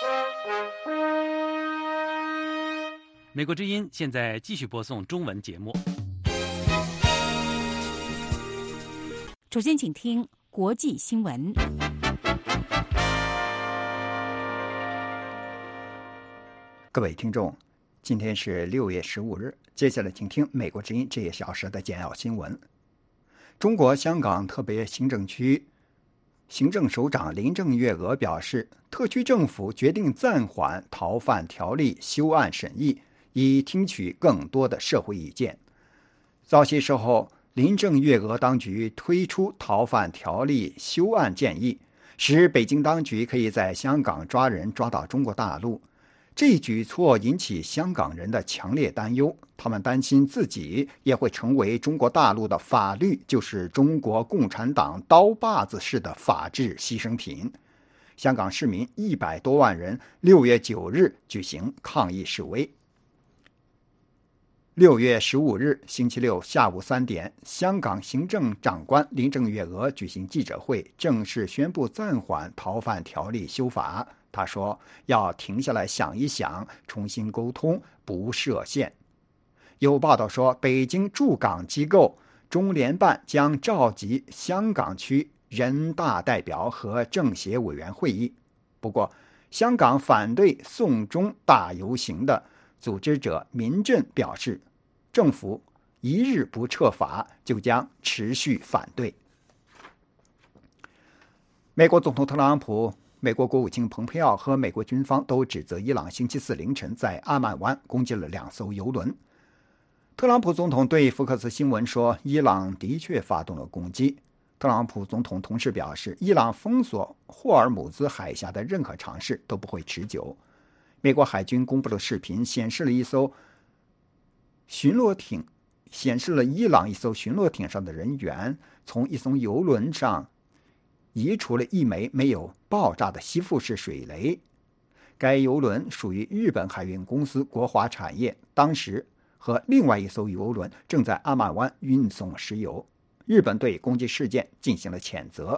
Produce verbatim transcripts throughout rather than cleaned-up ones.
美国之音现在继续播送中文节目。 首先请听国际新闻。 各位听众，今天是六月十五日，接下来请听美国之音这一小时的简要新闻。中国香港特别行政区行政首长林郑月娥表示，特区政府决定暂缓逃犯条例修案审议，以听取更多的社会意见。早些时候，林郑月娥当局推出逃犯条例修案建议，使北京当局可以在香港抓人抓到中国大陆。这一举措引起香港人的强烈担忧，他们担心自己也会成为中国大陆的法律就是中国共产党刀把子式的法治牺牲品。香港市民一百多万人六月九日举行抗议示威。六月十五日星期六下午三点，香港行政长官林郑月娥举行记者会，正式宣布暂缓逃犯条例修法。他说要停下来想一想，重新沟通，不设限。有报道说，北京驻港机构中联办将召集香港区人大代表和政协委员会议。不过，香港反对送中大游行的组织者民阵表示，政府一日不撤法，就将持续反对。美国总统特朗普、美国国务卿蓬佩奥和美国军方都指责伊朗星期四凌晨在阿曼湾攻击了两艘油轮。特朗普总统对福克斯新闻说，伊朗的确发动了攻击。特朗普总统同时表示，伊朗封锁霍尔姆兹海峡的任何尝试都不会持久。美国海军公布的视频显示了一艘巡逻艇，显示了伊朗一艘巡逻艇上的人员从一艘油轮上移除了一枚没有爆炸的吸附式水雷。该油轮属于日本海运公司国华产业，当时和另外一艘油轮正在阿曼湾运送石油。日本对攻击事件进行了谴责。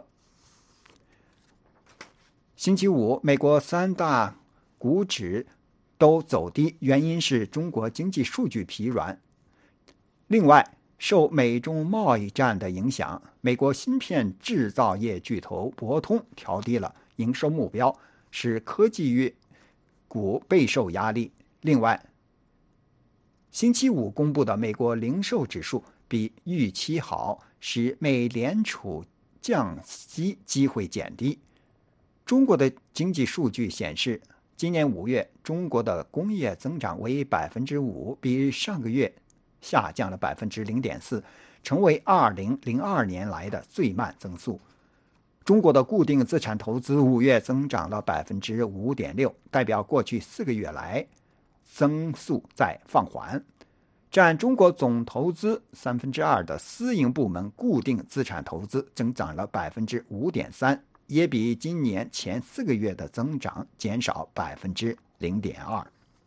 星期五，美国三大股指都走低，原因是中国经济数据疲软。另外，受美中贸易战的影响，美国芯片制造业巨头博通调低了营收目标，使科技股备受压力。另外，星期五公布的美国零售指数比预期好，使美联储降息机会减低。中国的经济数据显示，今年五月中国的工业增长为 百分之五， 比上个月下降了 百分之零点四， 成为二零零二年来的最慢增速。中国的固定资产投资五月增长了 百分之五点六， 代表过去四个月来增速在放缓。占中国总投资三分之二的私营部门固定资产投资增长了 百分之五点三， 也比今年前四个月的增长减少 百分之零点二。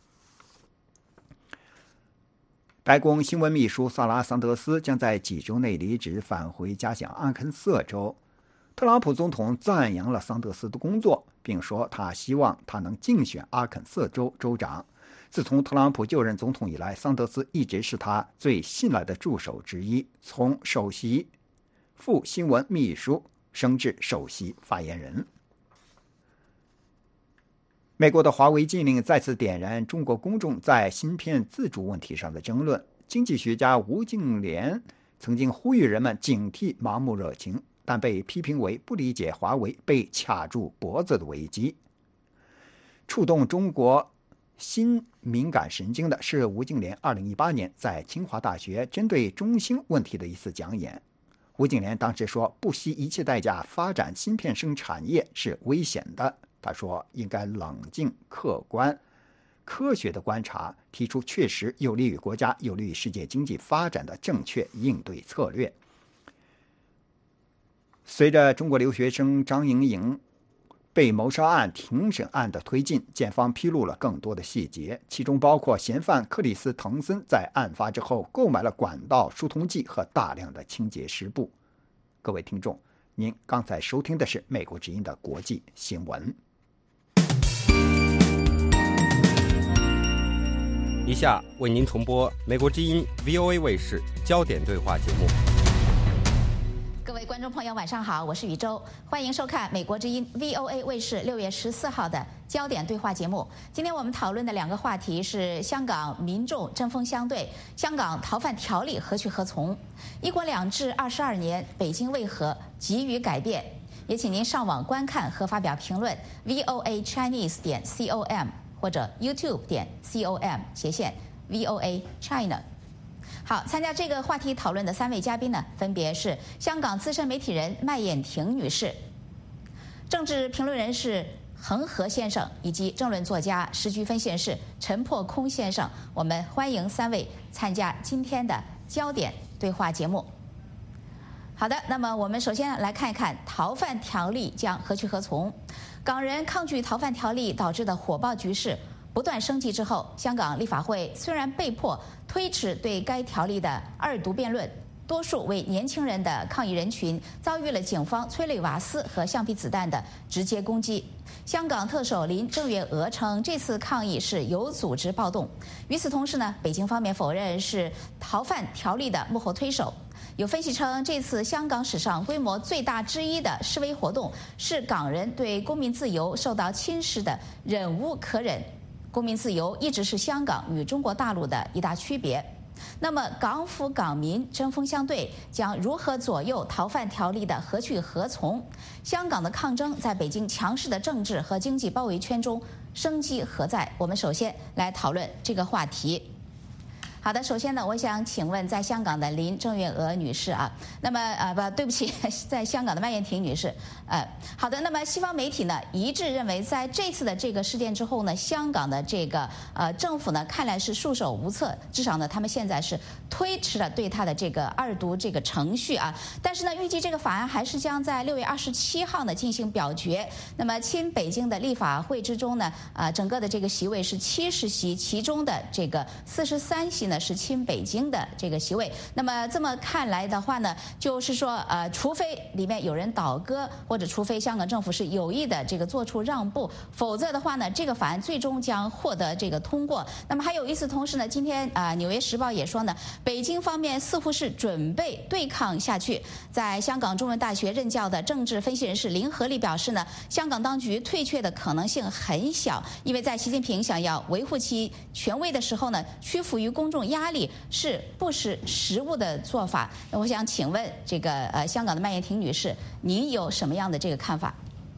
白宫新闻秘书萨拉·桑德斯将在几周内离职，返回家乡阿肯色州。特朗普总统赞扬了桑德斯的工作，并说他希望他能竞选阿肯色州州长。自从特朗普就任总统以来，桑德斯一直是他最信赖的助手之一，从首席副新闻秘书升至首席发言人。美国的华为禁令再次点燃中国公众在芯片自主问题上的争论。经济学家吴敬琏曾经呼吁人们警惕盲目热情，但被批评为不理解华为被卡住脖子的危机。触动中国新敏感神经的是吴敬琏二零一八年在清华大学针对中兴问题的一次讲演。吴敬琏当时说，不惜一切代价发展芯片生产业是危险的。他说，应该冷静、客观、科学的观察，提出确实有利于国家、有利于世界经济发展的正确应对策略。随着中国留学生张莹莹被谋杀案庭审案的推进，检方披露了更多的细节，其中包括嫌犯克里斯·滕森在案发之后购买了管道疏通剂和大量的清洁湿布。各位听众，您刚才收听的是美国之音的国际新闻。 下为您重播美国之音 V O A 卫视焦点对话节目。 各位观众朋友，晚上好，我是宇宙，欢迎收看美国之音 V O A 卫视六月十四号的焦点对话节目。今天我们讨论的两个话题是香港民众针锋相对，香港逃犯条例何去何从？一国两制二十二年，北京为何急于改变？也请您上网观看和发表评论 v o a chinese 点 com 或者 youtube 点 com 斜线 V O A China。好，参加这个话题讨论的三位嘉宾呢，分别是香港资深媒体人麦燕婷女士、政治评论人士恒河先生，以及政论作家、时局分析人士陈破空先生。我们欢迎三位参加今天的焦点对话节目。好的，那么我们首先来看一看逃犯条例将何去何从。港人抗拒逃犯条例导致的火爆局势不断升级之后，香港立法会虽然被迫推迟对该条例的二读辩论，多数为年轻人的抗议人群遭遇了警方催泪瓦斯和橡皮子弹的直接攻击。香港特首林郑月娥称，这次抗议是有组织暴动。与此同时呢，北京方面否认是逃犯条例的幕后推手。有分析称，这次香港史上规模最大之一的示威活动，是港人对公民自由受到侵蚀的忍无可忍。公民自由一直是香港与中国大陆的一大区别。那么港府港民针锋相对，将如何左右逃犯条例的何去何从？香港的抗争在北京强势的政治和经济包围圈中生机何在？我们首先来讨论这个话题。好的，首先呢，我想请问在香港的林郑月娥女士啊，那么呃不，对不起，在香港的麦燕婷女士，呃，好的，那么西方媒体呢一致认为，在这次的这个事件之后呢，香港的这个呃政府呢看来是束手无策，至少呢他们现在是推迟了对他的这个二读这个程序啊，但是呢预计这个法案还是将在六月二十七号呢进行表决。那么亲北京的立法会之中呢，啊、呃、整个的这个席位是七十席，其中的这个四十三席呢是亲北京的这个席位。那么这么看来的话呢，就是说呃，除非里面有人倒戈，或者除非香港政府是有意的这个做出让步，否则的话呢，这个法案最终将获得这个通过。那么还有与此同时呢，今天啊、呃《纽约时报》也说呢，北京方面似乎是准备对抗下去。在香港中文大学任教的政治分析人士林和利表示呢，香港当局退却的可能性很小，因为在习近平想要维护其权威的时候呢，屈服于公众压力是不识时务的做法。那我想请问这个呃香港的麦燕婷女士，您有什么样的这个看法？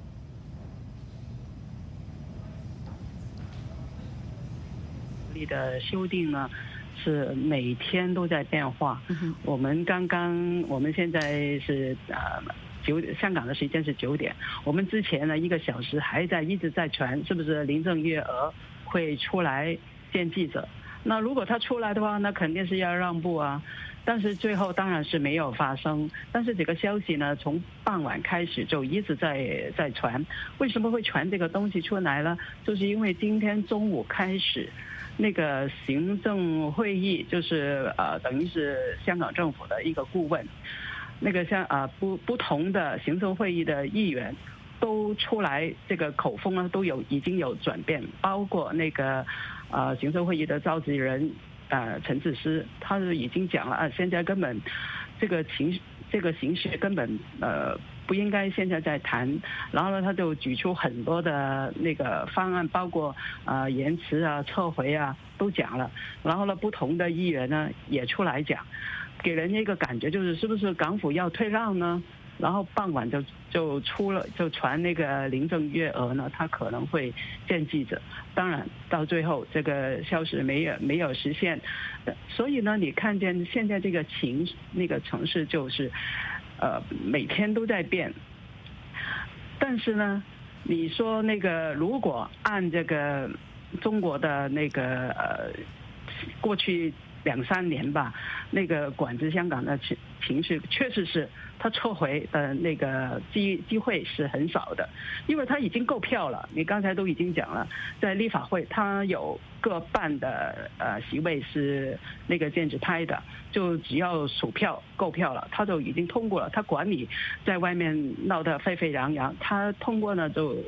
力的修订呢，是每天都在变化。嗯、我们刚刚，我们现在是呃九香港的时间是九点，我们之前呢一个小时还在一直在传，是不是林郑月娥会出来见记者？那如果他出来的话，那肯定是要让步啊。但是最后当然是没有发生。但是这个消息呢，从傍晚开始就一直在在传。为什么会传这个东西出来呢？就是因为今天中午开始，那个行政会议就是呃等于是香港政府的一个顾问，那个像啊、呃、不不同的行政会议的议员都出来，这个口风呢都有已经有转变，包括那个。呃，行政会议的召集人，呃，陈智思，他是已经讲了啊，现在根本这个情这个形势根本呃不应该现在在谈，然后呢，他就举出很多的那个方案，包括呃延迟啊、撤回啊，都讲了，然后呢，不同的议员呢也出来讲，给人一个感觉就是是不是港府要退让呢？然后傍晚就就出了，就传那个林郑月娥呢，她可能会见记者。当然到最后这个消息没有没有实现，所以呢，你看见现在这个情那个城市就是，呃，每天都在变。但是呢，你说那个如果按这个中国的那个呃过去两三年吧，那个管制香港的情情绪确实是。他撤回的那个机机会是很少的，因为他已经够票了。你刚才都已经讲了，在立法会他有各半的呃席位是那个建制派的，就只要数票够票了，他就已经通过了。他管你在外面闹得沸沸扬扬，他通过呢就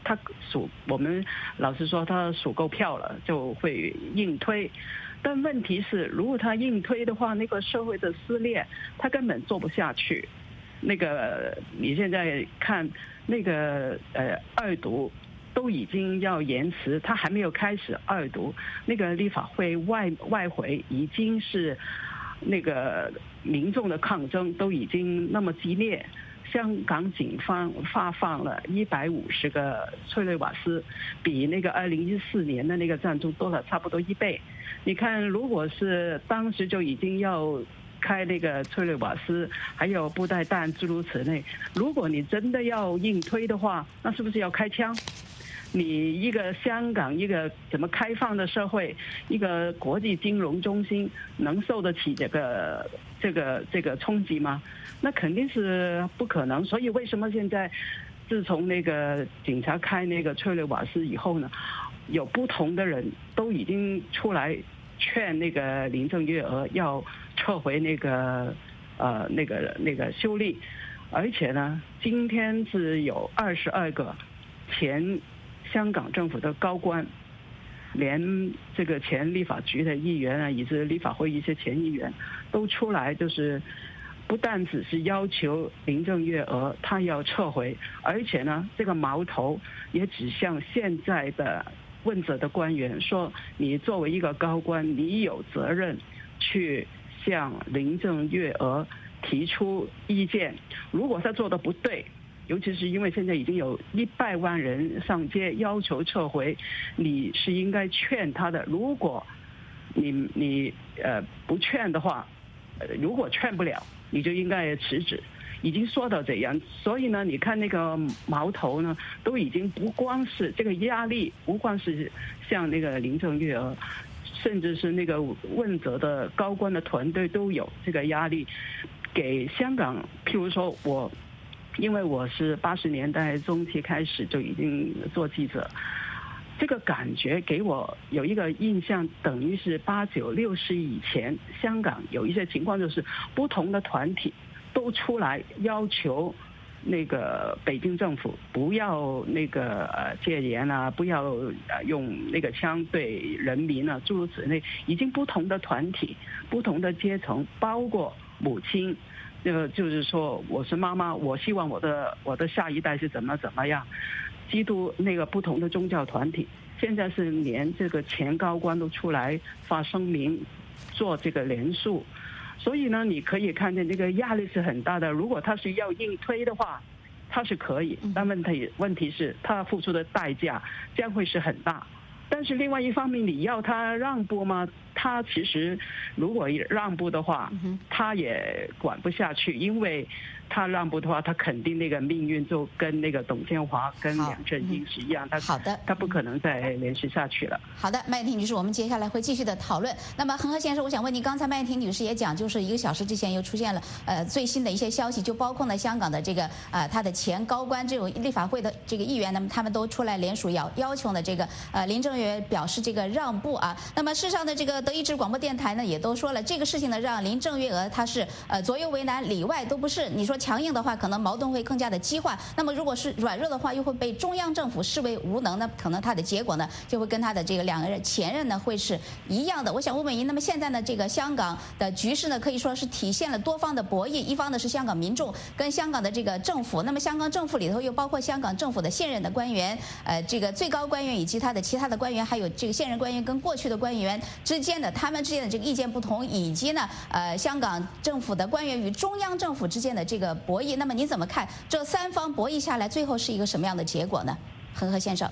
他数我们老实说他数够票了就会硬推，但问题是如果他硬推的话，那个社会的撕裂他根本做不下去。那个你现在看那个呃二读都已经要延迟，他还没有开始二读，那个立法会外外回已经是那个民众的抗争都已经那么激烈。香港警方发放了一百五十个催泪瓦斯，比那个二零一四年的那个战争多了差不多一倍。你看，如果是当时就已经要开那个催泪瓦斯，还有布袋弹诸如此类，如果你真的要硬推的话，那是不是要开枪？你一个香港一个怎么开放的社会，一个国际金融中心，能受得起这个这个这个冲击吗？那肯定是不可能。所以为什么现在自从那个警察开那个催泪瓦斯以后呢，有不同的人都已经出来劝那个林郑月娥要撤回那个呃那个那个修例，而且呢，今天是有二十二个前香港政府的高官，连这个前立法局的议员啊，以及立法会一些前议员都出来，就是不但只是要求林郑月娥她要撤回，而且呢，这个矛头也指向现在的问责的官员，说你作为一个高官，你有责任去向林郑月娥提出意见，如果他做的不对，尤其是因为现在已经有一百万人上街要求撤回，你是应该劝他的。如果你你呃不劝的话，呃如果劝不了，你就应该辞职。已经说到这样，所以呢，你看那个矛头呢，都已经不光是这个压力，不光是像那个林郑月娥，甚至是那个问责的高官的团队都有这个压力，给香港。譬如说我。因为我是八十年代中期开始就已经做记者，这个感觉给我有一个印象，等于是八九六十以前，香港有一些情况就是不同的团体都出来要求那个北京政府不要那个呃戒严啊，不要呃用那个枪对人民啊，诸如此类，已经不同的团体、不同的阶层，包括母亲。呃，就是说，我是妈妈，我希望我的我的下一代是怎么怎么样。基督那个不同的宗教团体，现在是连这个前高官都出来发声明，做这个联署。所以呢，你可以看见这个压力是很大的。如果他是要硬推的话，他是可以，但问题问题是他付出的代价将会是很大。但是另外一方面，你要他让步吗？他其实如果让步的话，他也管不下去，因为他让步的话，他肯定那个命运就跟那个董建华跟梁振英是一样，他好的， 他不可能再连续下去了。 好的，麦婷女士，我们接下来会继续的讨论。那么恒河先生，我想问您，刚才麦婷女士也讲，就是一个小时之前又出现了呃最新的一些消息，就包括呢香港的这个呃他的前高官，这种立法会的这个议员，那么他们都出来联署要要求呢这个呃林郑月娥表示这个让步啊。那么事实上呢，这个德意志广播电台呢也都说了，这个事情呢让林郑月娥她是呃左右为难，里外都不是。你说强硬的话，可能矛盾会更加的激化；那么如果是软弱的话，又会被中央政府视为无能，那可能他的结果呢就会跟他的这个两个人前任呢会是一样的。我想问问您，那么现在呢这个香港的局势呢可以说是体现了多方的博弈，一方呢是香港民众跟香港的这个政府，那么香港政府里头又包括香港政府的现任的官员，呃这个最高官员以及他的其他的官员，还有这个现任官员跟过去的官员之间的他们之间的这个意见不同，以及呢呃香港政府的官员与中央政府之间的这个博弈。那么您怎么看这三方博弈下来，最后是一个什么样的结果呢？恒河先生，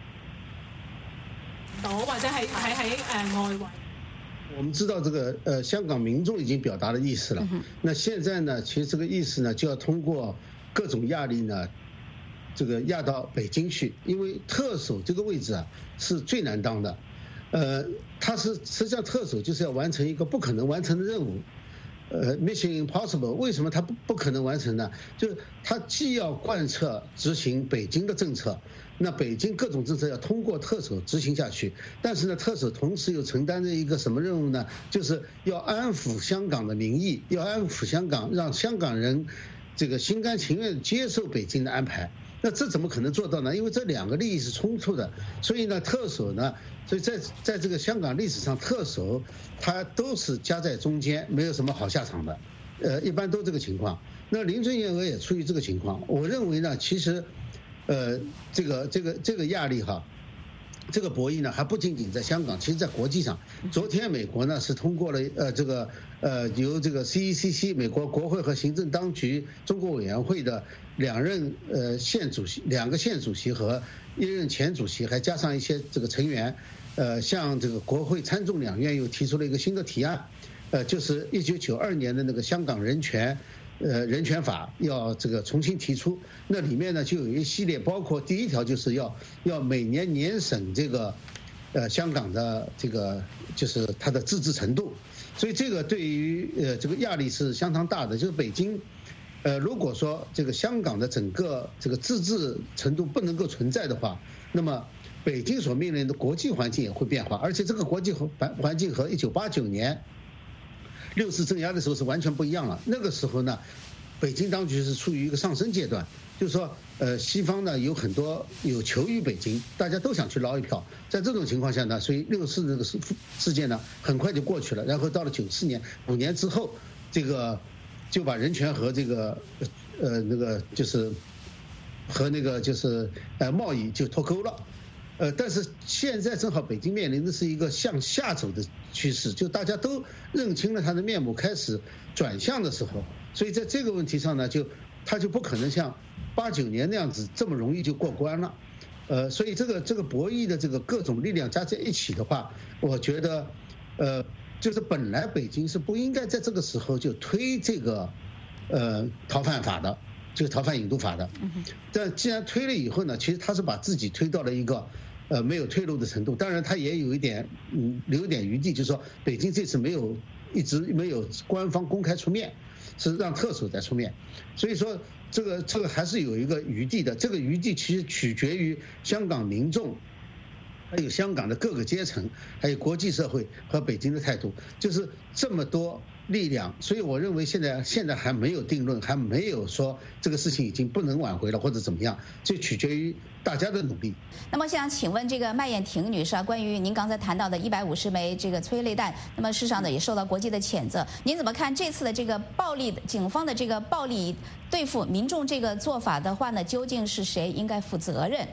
或者係喺喺誒外圍。 我们知道这个呃，香港民众已经表达了意思了。那现在呢，其实这个意思呢，就要通过各种压力呢，这个压到北京去，因为特首这个位置啊是最难当的。呃，他是实际上特首就是要完成一个不可能完成的任务。呃 ，Mission Impossible， 为什么它不不可能完成呢？就是它既要贯彻执行北京的政策，那北京各种政策要通过特首执行下去，但是呢，特首同时又承担着一个什么任务呢？就是要安抚香港的民意，要安抚香港，让香港人这个心甘情愿接受北京的安排。 那这怎么可能做到呢？因为这两个利益是冲突的，所以呢，特首呢，所以在在这个香港历史上，特首他都是夹在中间，没有什么好下场的，呃，一般都这个情况。那林郑月娥也处于这个情况，我认为呢，其实，呃，这个这个这个压力哈。这个博弈呢，还不仅仅在香港，其实在国际上，昨天美国呢是通过了呃这个呃由这个 C E C C 美国国会和行政当局中国委员会的两任呃现主席、两个现主席和一任前主席，还加上一些这个成员，呃向这个国会参众两院又提出了一个新的提案，呃就是一九九二年的那个香港人权。呃，人权法要这个重新提出，那里面呢就有一系列，包括第一条就是要要每年年审这个，呃，香港的这个就是它的自治程度，所以这个对于呃这个压力是相当大的。就是北京，呃，如果说这个香港的整个这个自治程度不能够存在的话，那么北京所面临的国际环境也会变化，而且这个国际环环境和一九八九年。六四镇压的时候是完全不一样了。那个时候呢，北京当局是处于一个上升阶段，就是说，呃，西方呢有很多有求于北京，大家都想去捞一票。在这种情况下呢，所以六四这个事事件呢很快就过去了。然后到了九四年，五年之后，这个就把人权和这个呃那个就是和那个就是呃贸易就脱钩了。呃，但是现在正好北京面临的是一个向下走的趋势，就大家都认清了它的面目，开始转向的时候，所以在这个问题上呢，就它就不可能像八九年那样子这么容易就过关了。呃，所以这个这个博弈的这个各种力量加在一起的话，我觉得，呃，就是本来北京是不应该在这个时候就推这个，呃，逃犯法的。这个逃犯引渡法的，但既然推了以后呢，其实他是把自己推到了一个呃没有退路的程度。当然，他也有一点嗯留一点余地，就是说北京这次没有一直没有官方公开出面，是让特首在出面，所以说这个这个还是有一个余地的。这个余地其实取决于香港民众。还有香港的各个阶层，还有国际社会和北京的态度，就是这么多力量，所以我认为现在现在还没有定论，还没有说这个事情已经不能挽回了或者怎么样，这取决于大家的努力。 那么想请问这个麦燕婷女士啊，关于您刚才谈到的一百五十枚这个催泪弹，那么事实上呢也受到国际的谴责，您怎么看这次的这个暴力，警方的这个暴力对付民众这个做法的话呢，究竟是谁应该负责任？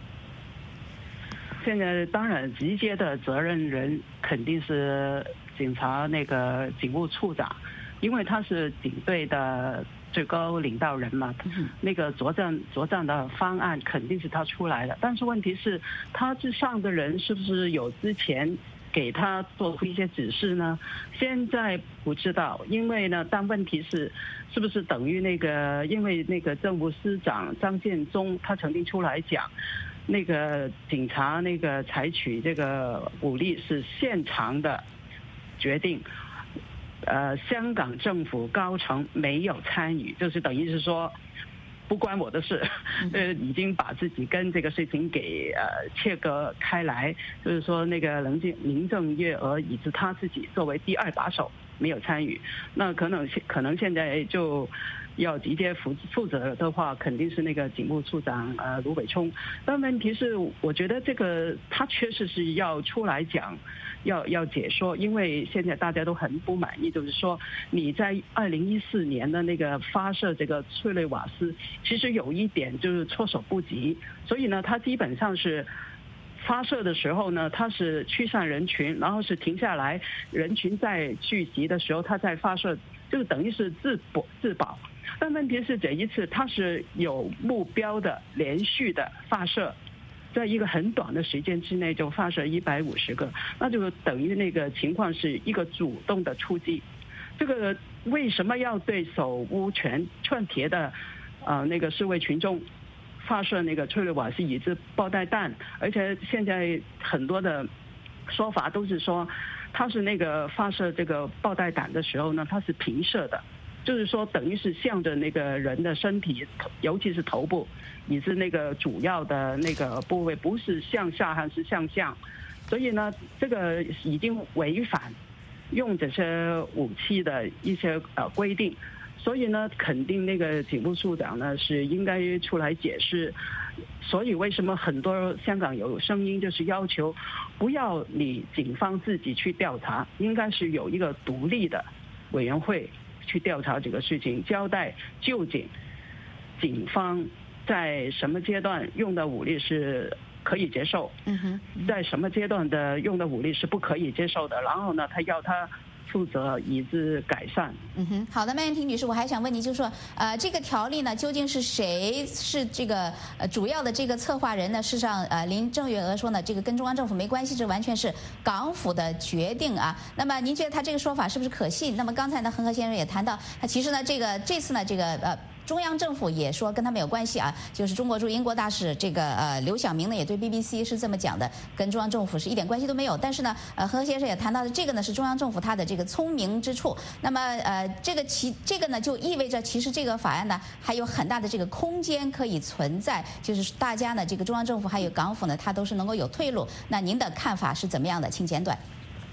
现在当然直接的责任人肯定是警察那个警务处长，因为他是警队的最高领导人嘛，那个作战作战的方案肯定是他出来的。但是问题是，他之上的人是不是有之前给他做出一些指示呢？现在不知道，因为呢，但问题是，是不是等于那个，因为那个政务司长张建宗他曾经出来讲。那个警察那个采取这个武力是现场的决定，呃，香港政府高层没有参与，就是等于是说不关我的事，呃，已经把自己跟这个事情给呃切割开来，就是说那个林郑林郑月娥以及他自己作为第二把手没有参与，那可能可能现在就。要直接负负责的话，肯定是那个警务处长呃卢伟聪。但问题是，我觉得这个他确实是要出来讲，要要解说，因为现在大家都很不满意，就是说你在二零一四年的那个发射这个催泪瓦斯，其实有一点就是措手不及，所以呢，他基本上是。发射的时候呢，它是驱散人群，然后是停下来，人群在聚集的时候，它在发射，就等于是自保自保。但问题是这一次它是有目标的、连续的发射，在一个很短的时间之内就发射一百五十个，那就等于那个情况是一个主动的出击。这个为什么要对手无权串铁的呃那个示威群众？发射那个催泪瓦斯以及爆弹弹，而且现在很多的说法都是说，它是那个发射这个爆弹弹的时候呢，它是平射的，就是说等于是向着那个人的身体，尤其是头部，以及那个主要的那个部位，不是向下还是向上，所以呢，这个已经违反用这些武器的一些呃规定。 所以呢，肯定那个警务处长呢是应该出来解释。所以为什么很多香港有声音就是要求不要你警方自己去调查，应该是有一个独立的委员会去调查这个事情，交代究竟警方在什么阶段用的武力是可以接受，在什么阶段的用的武力是不可以接受的，然后呢，他要他负责以致改善。 嗯哼，好的，麦燕婷女士，我还想问你，就是说，呃，这个条例呢，究竟是谁是这个呃主要的这个策划人呢？事实上，呃，林郑月娥说呢，这个跟中央政府没关系，这完全是港府的决定啊。那么您觉得他这个说法是不是可信？那么刚才呢，恒河先生也谈到，他其实呢，这个这次呢，这个呃。中央政府也说跟他们有关系啊，就是中国驻英国大使这个呃刘晓明呢也对 B B C 是这么讲的，跟中央政府是一点关系都没有。但是呢，呃何先生也谈到的这个呢是中央政府他的这个聪明之处。那么呃这个其这个呢就意味着其实这个法案呢还有很大的这个空间可以存在，就是大家呢这个中央政府还有港府呢它都是能够有退路。那您的看法是怎么样的？请简短。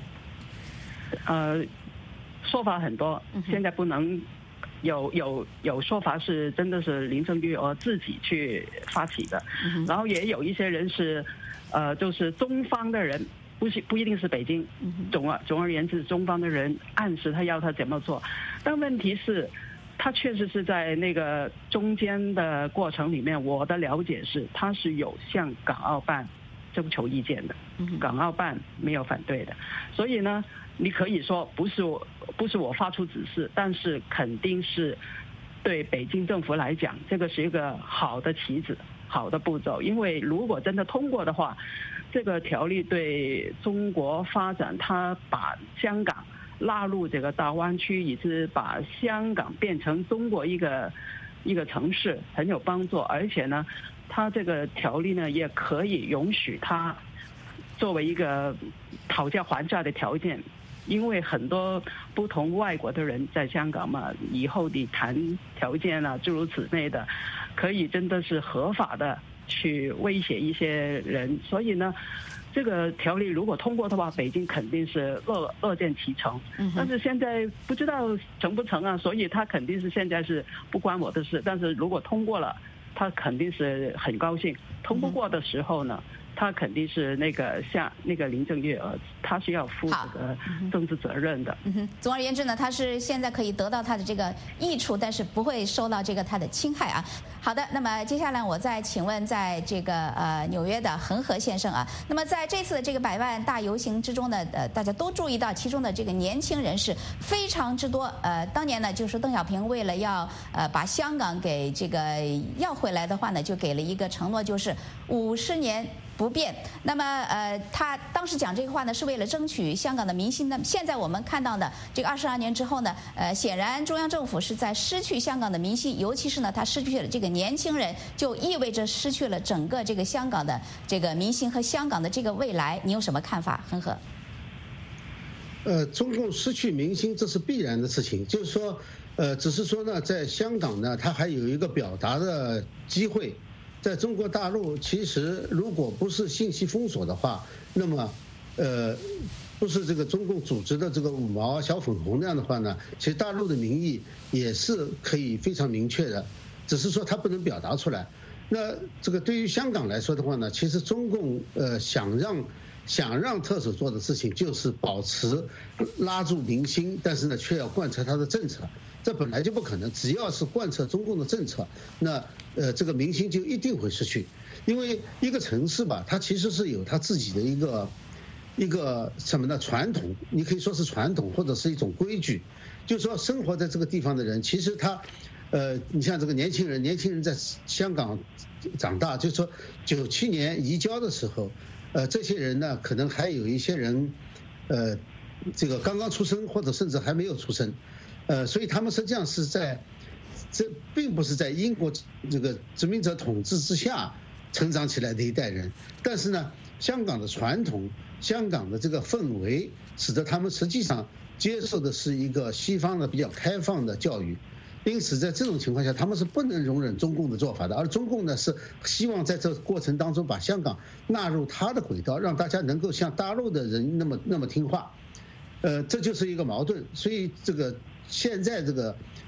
呃，说法很多，现在不能。有有有说法是真的是林郑月娥自己去发起的，然后也有一些人是，呃，就是中方的人，不是不一定是北京，总而总而言之，中方的人暗示他要他怎么做，但问题是，他确实是在那个中间的过程里面，我的了解是他是有向港澳办征求意见的，港澳办没有反对的，所以呢。你可以说不是我，不是我发出指示，但是肯定是对北京政府来讲，这个是一个好的棋子，好的步骤。因为如果真的通过的话，这个条例对中国发展，它把香港纳入这个大湾区，以及把香港变成中国一个一个城市，很有帮助。而且呢，它这个条例呢，也可以允许它作为一个讨价还价的条件。因为很多不同外国的人在香港嘛，以后你谈条件啊，诸如此类的，可以真的是合法的去威胁一些人。所以呢，这个条例如果通过的话，北京肯定是乐乐见其成。但是现在不知道成不成啊，所以他肯定是现在是不关我的事。但是如果通过了，他肯定是很高兴。通不过的时候呢？他肯定是那个像那个林郑月娥，他是要负这个政治责任的。 嗯哼，总而言之呢，他是现在可以得到他的这个益处，但是不会受到这个他的侵害啊。好的，那么接下来我再请问，在这个呃纽约的恒河先生啊，那么在这次的这个百万大游行之中呢，呃，大家都注意到其中的这个年轻人是非常之多。呃，当年呢，就是邓小平为了要呃把香港给这个要回来的话呢，就给了一个承诺，就是五十年。不变。那么，呃，他当时讲这个话呢，是为了争取香港的民心。那么现在我们看到的这个二十二年之后呢，呃，显然中央政府是在失去香港的民心，尤其是呢，他失去了这个年轻人，就意味着失去了整个这个香港的这个民心和香港的这个未来。你有什么看法，恒河？ 呃，中共失去民心，这是必然的事情。就是说，呃，只是说呢，在香港呢，它还有一个表达的机会。在中国大陆，其实如果不是信息封锁的话，那么，呃，不是这个中共组织的这个五毛小粉红那样的话呢，其实大陆的民意也是可以非常明确的，只是说它不能表达出来。那这个对于香港来说的话呢，其实中共呃想让想让特首做的事情就是保持拉住民心，但是呢却要贯彻他的政策。这本来就不可能，只要是贯彻中共的政策，那呃这个民心就一定会失去。因为一个城市吧，它其实是有它自己的一个一个什么呢传统，你可以说是传统或者是一种规矩，就是说生活在这个地方的人，其实他呃你像这个年轻人，年轻人在香港长大，就是说九七年移交的时候，呃这些人呢可能还有一些人呃这个刚刚出生或者甚至还没有出生。呃，所以他们实际上是在，这并不是在英国这个殖民者统治之下成长起来的一代人，但是呢，香港的传统、香港的这个氛围，使得他们实际上接受的是一个西方的比较开放的教育，因此在这种情况下，他们是不能容忍中共的做法的，而中共呢是希望在这个过程当中把香港纳入他的轨道，让大家能够像大陆的人那么那么听话，呃，这就是一个矛盾，所以这个。现在这个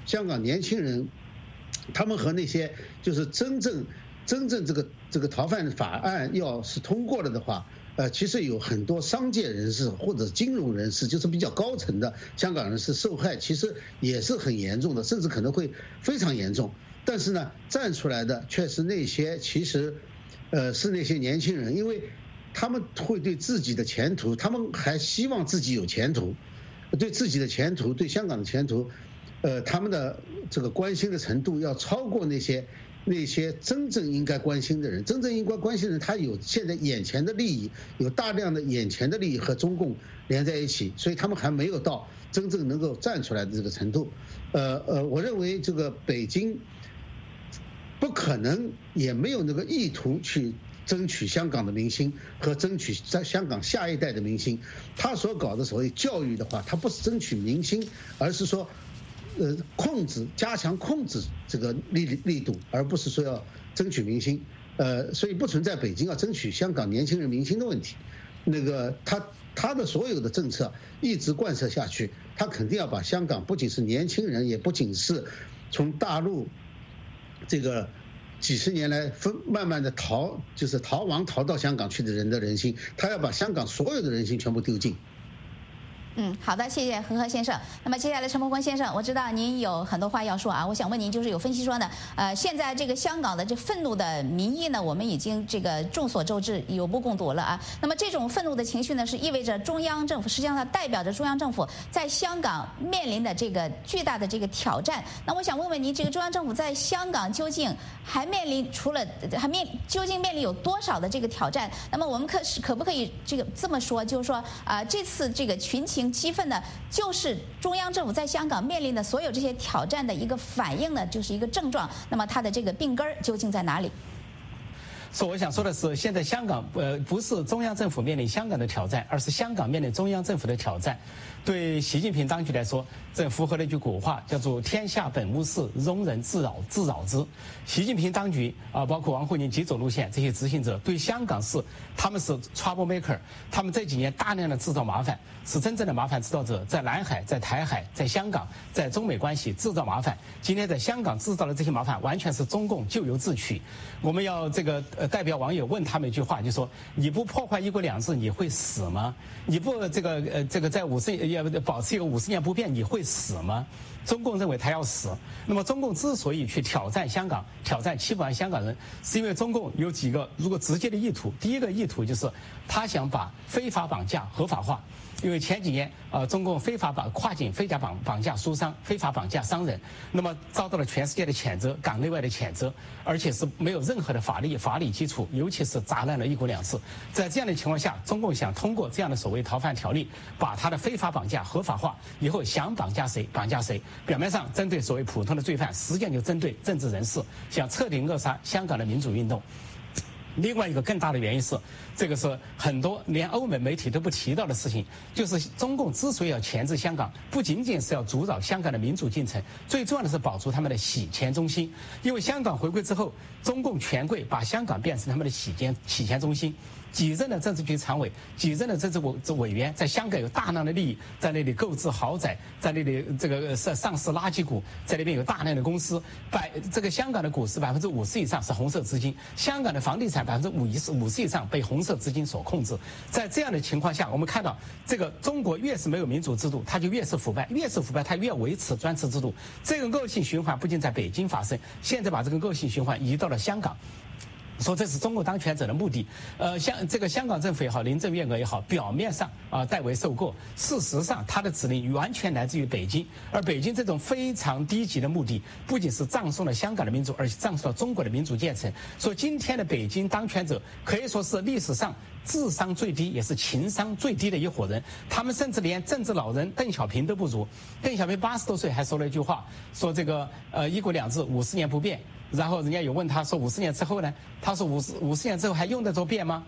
香港年轻人，他们和那些就是真正真正这个这个逃犯法案要是通过了的话。呃，其实有很多商界人士或者金融人士，就是比较高层的香港人士受害，其实也是很严重的，甚至可能会非常严重。但是呢，站出来的却是那些其实，呃，是那些年轻人，因为他们会对自己的前途，他们还希望自己有前途，对自己的前途，对香港的前途，呃，他们的这个关心的程度要超过那些。那些真正应该关心的人，真正应该关心的人，他有现在眼前的利益，有大量的眼前的利益和中共连在一起，所以他们还没有到真正能够站出来的这个程度。呃呃，我认为这个北京不可能，也没有那个意图去争取香港的民心和争取在香港下一代的民心。他所搞的所谓教育的话，他不是争取民心，而是说。呃，控制加强控制这个力力度，而不是说要争取民心。呃，所以不存在北京要争取香港年轻人民心的问题。那个他他的所有的政策一直贯彻下去，他肯定要把香港不仅是年轻人，也不仅是从大陆这个几十年来分慢慢的逃，就是逃亡逃到香港去的人的人心，他要把香港所有的人心全部丢尽。 嗯，好的，谢谢何和先生。那么接下来陈伯坤先生，我知道您有很多话要说啊，我想问您，就是有分析说呢，呃，现在这个香港的这愤怒的民意呢，我们已经这个众所周知，有目共睹了啊。那么这种愤怒的情绪呢，是意味着中央政府，实际上它代表着中央政府在香港面临的这个巨大的这个挑战。那我想问问您，这个中央政府在香港究竟还面临除了还面究竟面临有多少的这个挑战？那么我们可是可不可以这个这么说，就是说啊、呃，这次这个群情激愤呢，就是中央政府在香港面临的所有这些挑战的一个反应呢，就是一个症状。那么它的这个病根儿究竟在哪里？ 所以我想说的是，现在香港呃不是中央政府面临香港的挑战，而是香港面临中央政府的挑战。对习近平当局来说，这符合了一句古话，叫做“天下本无事，庸人自扰自扰之”。习近平当局啊，包括王沪宁极左路线这些执行者，对香港是他们是 trouble maker， 他们这几年大量的制造麻烦，是真正的麻烦制造者，在南海、在台海、在香港、在中美关系制造麻烦。今天在香港制造的这些麻烦，完全是中共咎由自取。我们要这个呃代表网友问他们一句话，就说你不破坏一国两制，你会死吗？你不这个呃这个在五十要保持一个五十年不变，你会死吗？中共认为他要死。那么中共之所以去挑战香港，挑战七百万香港人，是因为中共有几个如果直接的意图。第一个意图就是他想把非法绑架合法化。因为前几年，呃，中共非法绑跨境非法绑绑架书商，非法绑架商人，那么遭到了全世界的谴责，港内外的谴责，而且是没有任何的法律法理基础，尤其是砸烂了一国两制。在这样的情况下，中共想通过这样的所谓逃犯条例，把他的非法绑架合法化，以后想绑架谁绑架谁。表面上针对所谓普通的罪犯，实际上就针对政治人士，想彻底扼杀香港的民主运动。另外一个更大的原因是，这个是很多连欧美媒体都不提到的事情，就是中共之所以要钳制香港，不仅仅是要阻扰香港的民主进程，最重要的是保住他们的洗钱中心。因为香港回归之后，中共权贵把香港变成他们的洗钱洗钱中心。几任的政治局常委，几任的政治委委员，在香港有大量的利益，在那里购置豪宅，在那里这个上上市垃圾股，在那边有大量的公司，百这个香港的股市百分之五十以上是红色资金，香港的房地产百分之五十五十以上被红色资金所控制。在这样的情况下，我们看到这个中国越是没有民主制度，它就越是腐败，越是腐败，它越维持专制制度。这个恶性循环不仅在北京发生，现在把这个恶性循环移到了香港。说这是中国当权者的目的，呃，像这个香港政府也好，林郑月娥也好，表面上啊、呃、代为受过，事实上他的指令完全来自于北京，而北京这种非常低级的目的，不仅是葬送了香港的民主，而且葬送了中国的民主建成。所以今天的北京当权者可以说是历史上智商最低，也是情商最低的一伙人，他们甚至连政治老人邓小平都不如。邓小平八十多岁还说了一句话，说这个呃一国两制五十年不变。然后人家有问他说五十年之后呢？他说五十五十年之后还用得着变吗？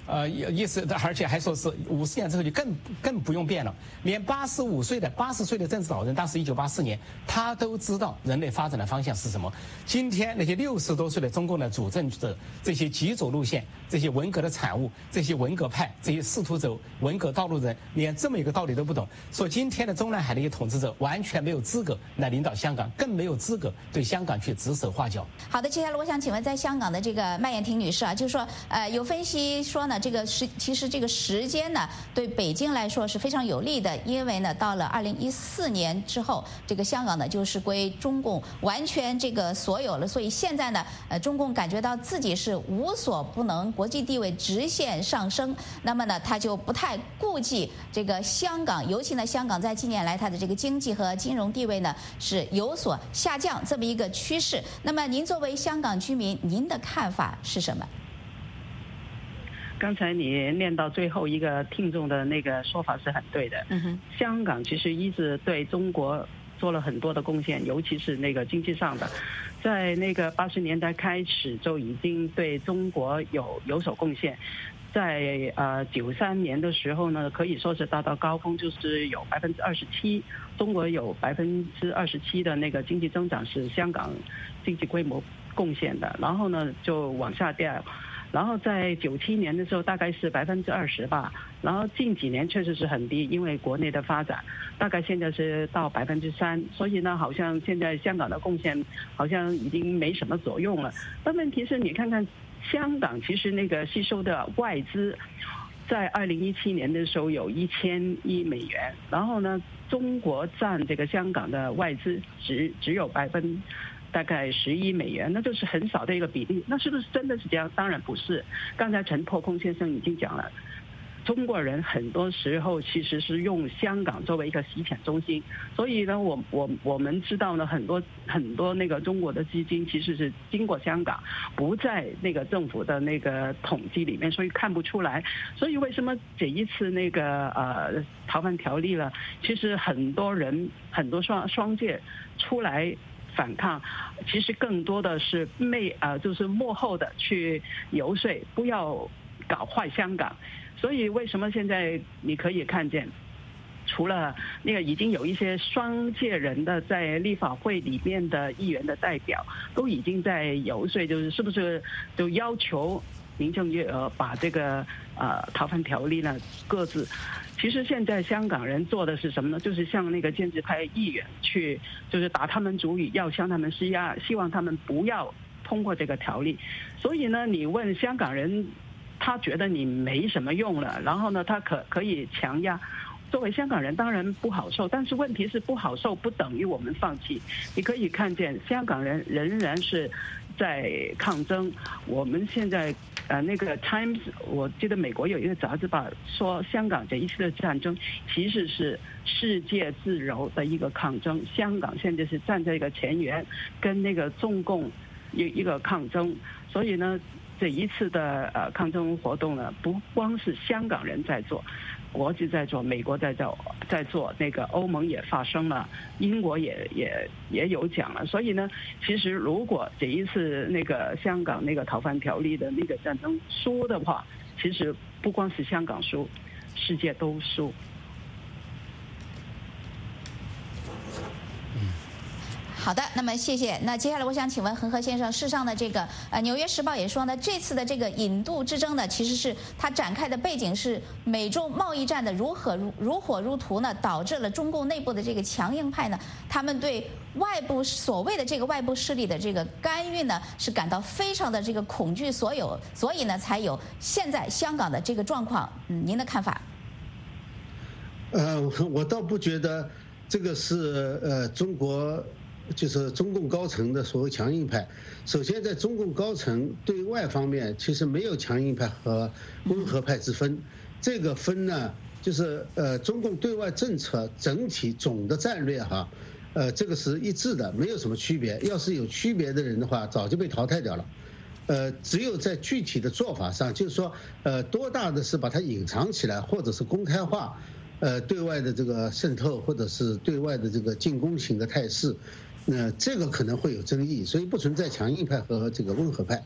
呃，意思，而且还说是五十年之后就更更不用变了。连八十五岁的、八十岁的政治老人，当时一九八四年，他都知道人类发展的方向是什么。今天那些六十多岁的中共的主政者，这些极左路线、这些文革的产物、这些文革派、这些试图走文革道路的人，连这么一个道理都不懂，说今天的中南海的一些统治者完全没有资格来领导香港，更没有资格对香港去指手画脚。 好的，接下来我想请问，在香港的这个麦燕婷女士啊，就是说，呃，有分析说呢。这个时其实这个时间呢，对北京来说是非常有利的，因为呢，到了二零一四年之后，这个香港呢就是归中共完全这个所有了，所以现在呢，呃，中共感觉到自己是无所不能，国际地位直线上升，那么呢，他就不太顾忌这个香港，尤其呢，香港在近年来它的这个经济和金融地位呢是有所下降这么一个趋势。那么您作为香港居民，您的看法是什么？ 刚才你念到最后一个听众的那个说法是很对的。嗯哼，香港其实一直对中国做了很多的贡献，尤其是那个经济上的，在那个八十年代开始就已经对中国有有所贡献。在呃九三年的时候呢，可以说是达到高峰，就是有百分之二十七，中国有百分之二十七的那个经济增长是香港经济规模贡献的，然后呢就往下掉。然后在九七年的时候大概是百分之二十吧，然后近几年确实是很低，因为国内的发展，大概现在是到百分之三，所以呢，好像现在香港的贡献好像已经没什么作用了。但问题是你看看香港其实那个吸收的外资，在二零一七年的时候有一千亿美元，然后呢，中国占这个香港的外资只只有百分。大概十亿美元，那就是很少的一个比例。那是不是真的是这样？当然不是。刚才陈破空先生已经讲了，中国人很多时候其实是用香港作为一个洗钱中心，所以呢，我我我们知道呢，很多很多那个中国的基金其实是经过香港，不在那个政府的那个统计里面，所以看不出来。所以为什么这一次那个呃逃犯条例了，其实很多人很多双双界出来反抗，其实更多的是内呃，就是幕后的去游说，不要搞坏香港。所以为什么现在你可以看见，除了那个已经有一些双界人的在立法会里面的议员的代表，都已经在游说，就是是不是就要求林郑月娥把这个呃逃犯条例呢各自。其实现在香港人做的是什么呢？就是向那个建制派议员去，就是打他们主意，要向他们施压，希望他们不要通过这个条例。所以呢，你问香港人，他觉得你没什么用了，然后呢，他可可以强压。作为香港人当然不好受，但是问题是不好受不等于我们放弃。你可以看见香港人仍然是在抗争。我们现在呃那个 Times， 我记得美国有一个杂志吧，说香港这一次的战争其实是世界自由的一个抗争，香港现在是站在一个前沿，跟那个中共一一个抗争。所以呢，这一次的呃抗争活动呢，不光是香港人在做，国际在做，美国在做，在做，那个欧盟也发生了，英国也也也有讲了。所以呢，其实如果这一次那个香港那个逃犯条例的那个战争输的话，其实不光是香港输，世界都输。 好的，那么谢谢。那接下来我想请问恒河先生，事实上呢，这个呃《纽约时报》也说呢，这次的这个引渡之争呢，其实是它展开的背景是美中贸易战的如火如如火如荼呢，导致了中共内部的这个强硬派呢，他们对外部所谓的这个外部势力的这个干预呢，是感到非常的这个恐惧，所有，所以呢，才有现在香港的这个状况。嗯，您的看法？ 呃，我倒不觉得这个是呃中国。就是中共高层的所谓强硬派。首先，在中共高层对外方面，其实没有强硬派和温和派之分。这个分呢，就是呃，中共对外政策整体总的战略哈，呃，这个是一致的，没有什么区别。要是有区别的人的话，早就被淘汰掉了。呃，只有在具体的做法上，就是说，呃，多大的是把它隐藏起来，或者是公开化，呃，对外的这个渗透，或者是对外的这个进攻型的态势。那这个可能会有争议，所以不存在强硬派和这个温和派。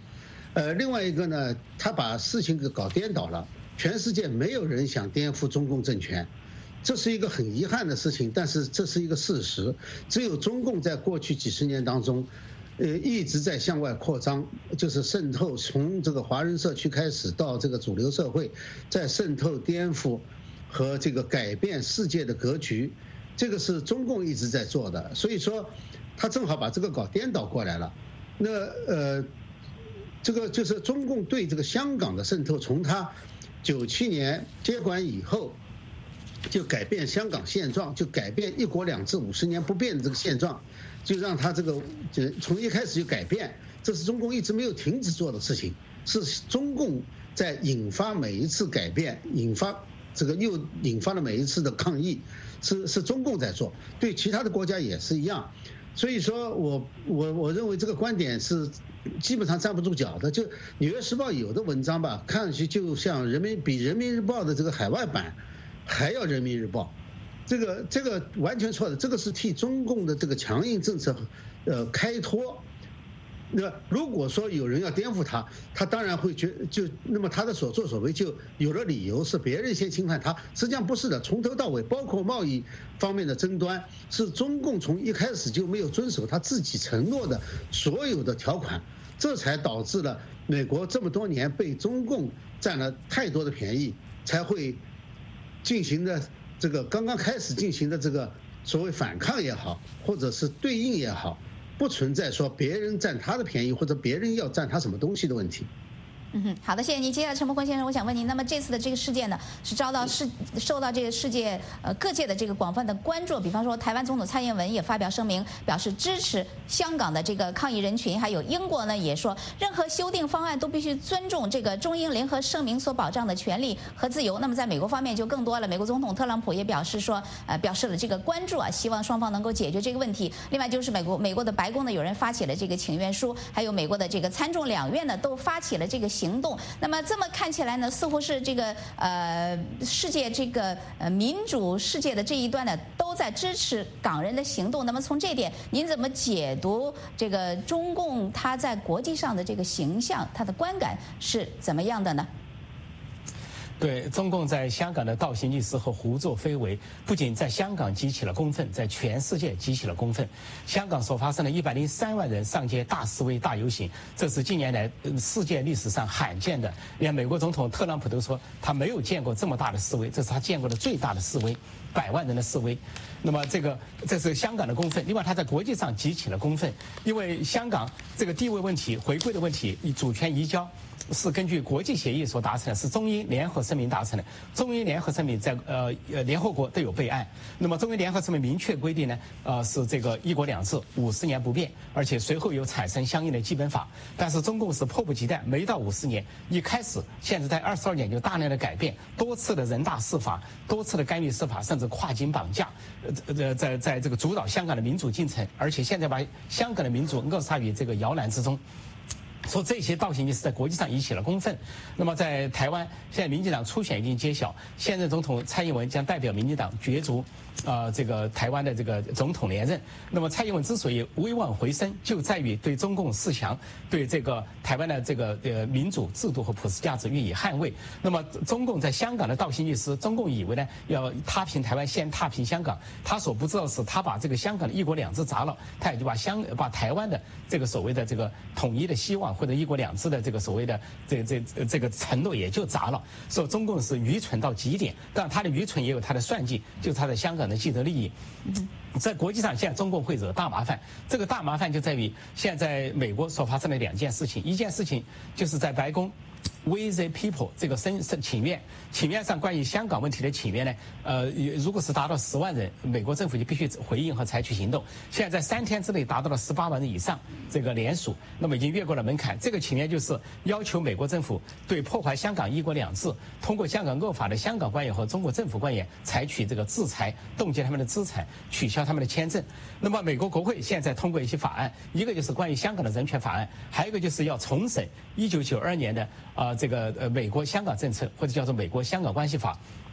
呃，另外一个呢，他把事情给搞颠倒了。全世界没有人想颠覆中共政权，这是一个很遗憾的事情，但是这是一个事实。只有中共在过去几十年当中，呃，一直在向外扩张，就是渗透，从这个华人社区开始到这个主流社会，在渗透、颠覆和这个改变世界的格局，这个是中共一直在做的。所以说，他正好把这个搞颠倒过来了。那呃，这个就是中共对这个香港的渗透，从他九七年接管以后，就改变香港现状，就改变一国两制五十年不变的这个现状，就让他这个就从一开始就改变，这是中共一直没有停止做的事情，是中共在引发每一次改变，引发这个又引发了每一次的抗议，是是中共在做，对其他的国家也是一样。所以说我我我认为这个观点是基本上站不住脚的。就《纽约时报》有的文章吧，看上去就像人民比《人民日报》的这个海外版还要《人民日报》，这个这个完全错的。这个是替中共的这个强硬政策呃开脱。那如果说有人要颠覆他，他当然会觉就那么他的所作所为就有了理由是别人先侵犯他，实际上不是的，从头到尾包括贸易方面的争端，是中共从一开始就没有遵守他自己承诺的所有的条款，这才导致了美国这么多年被中共占了太多的便宜，才会进行的这个刚刚开始进行的这个所谓反抗也好，或者是对应也好，不存在说别人占他的便宜或者别人要占他什么东西的问题。 嗯哼，好的，谢谢您。接下来，陈伯坤先生，我想问您，那么这次的这个事件呢，是遭到世受到这个世界呃各界的这个广泛的关注。比方说，台湾总统蔡英文也发表声明，表示支持香港的这个抗议人群。还有英国呢，也说任何修订方案都必须尊重这个中英联合声明所保障的权利和自由。那么在美国方面就更多了，美国总统特朗普也表示说，呃，表示了这个关注啊，希望双方能够解决这个问题。另外就是美国美国的白宫呢，有人发起了这个请愿书，还有美国的这个参众两院呢，都发起了这个行动。那么这么看起来呢，似乎是这个呃世界这个呃民主世界的这一端呢，都在支持港人的行动。那么从这点，您怎么解读这个中共它在国际上的这个形象，它的观感是怎么样的呢？ 对，中共在香港的倒行逆施和胡作非为，不仅在香港激起了公愤，在全世界激起了公愤。香港所发生的一百零三万人上街大示威、大游行，这是近年来世界历史上罕见的。连美国总统特朗普都说他没有见过这么大的示威，这是他见过的最大的示威，百万人的示威。那么这个这是香港的公愤。另外，他在国际上激起了公愤，因为香港这个地位问题、回归的问题、主权移交。是根据国际协议所达成的，是中英联合声明达成的。中英联合声明在呃呃联合国都有备案。那么中英联合声明明确规定呢，呃是这个一国两制五十年不变，而且随后有产生相应的基本法。但是中共是迫不及待，没到五十年，一开始现在在二十二年就大量的改变，多次的人大释法，多次的干预司法，甚至跨境绑架，呃呃在在这个主导香港的民主进程，而且现在把香港的民主扼杀于这个摇篮之中。说这些倒行逆施在国际上引起了公愤。那么在台湾，现在民进党初选已经揭晓，现任总统蔡英文将代表民进党角逐，呃，这个台湾的这个总统连任。那么蔡英文之所以威望回升，就在于对中共四强，对这个台湾的这个呃民主制度和普世价值予以捍卫。那么中共在香港的倒行逆施，中共以为呢要踏平台湾，先踏平香港。他所不知道的是，他把这个香港的一国两制砸了，他也就把香把台湾的这个所谓的这个统一的希望。或者一国两制的这个所谓的这这这个承诺也就砸了，所以中共是愚蠢到极点。当然，他的愚蠢也有他的算计，就是他在香港的既得利益。在国际上，现在中共会惹大麻烦。这个大麻烦就在于现在美国所发生的两件事情，一件事情就是在白宫。We the people 这个申申请愿，请愿上关于香港问题的请愿呢，呃，如果是达到十万人，美国政府就必须回应和采取行动。现在在三天之内达到了十八万人以上这个联署，那么已经越过了门槛。这个请愿就是要求美国政府对破坏香港一国两制、通过香港恶法的香港官员和中国政府官员采取这个制裁，冻结他们的资产，取消他们的签证。那么美国国会现在通过一些法案，一个就是关于香港的人权法案，还有一个就是要重审一九九二年的啊、呃、这个呃美国香港政策，或者叫做美国香港关系法。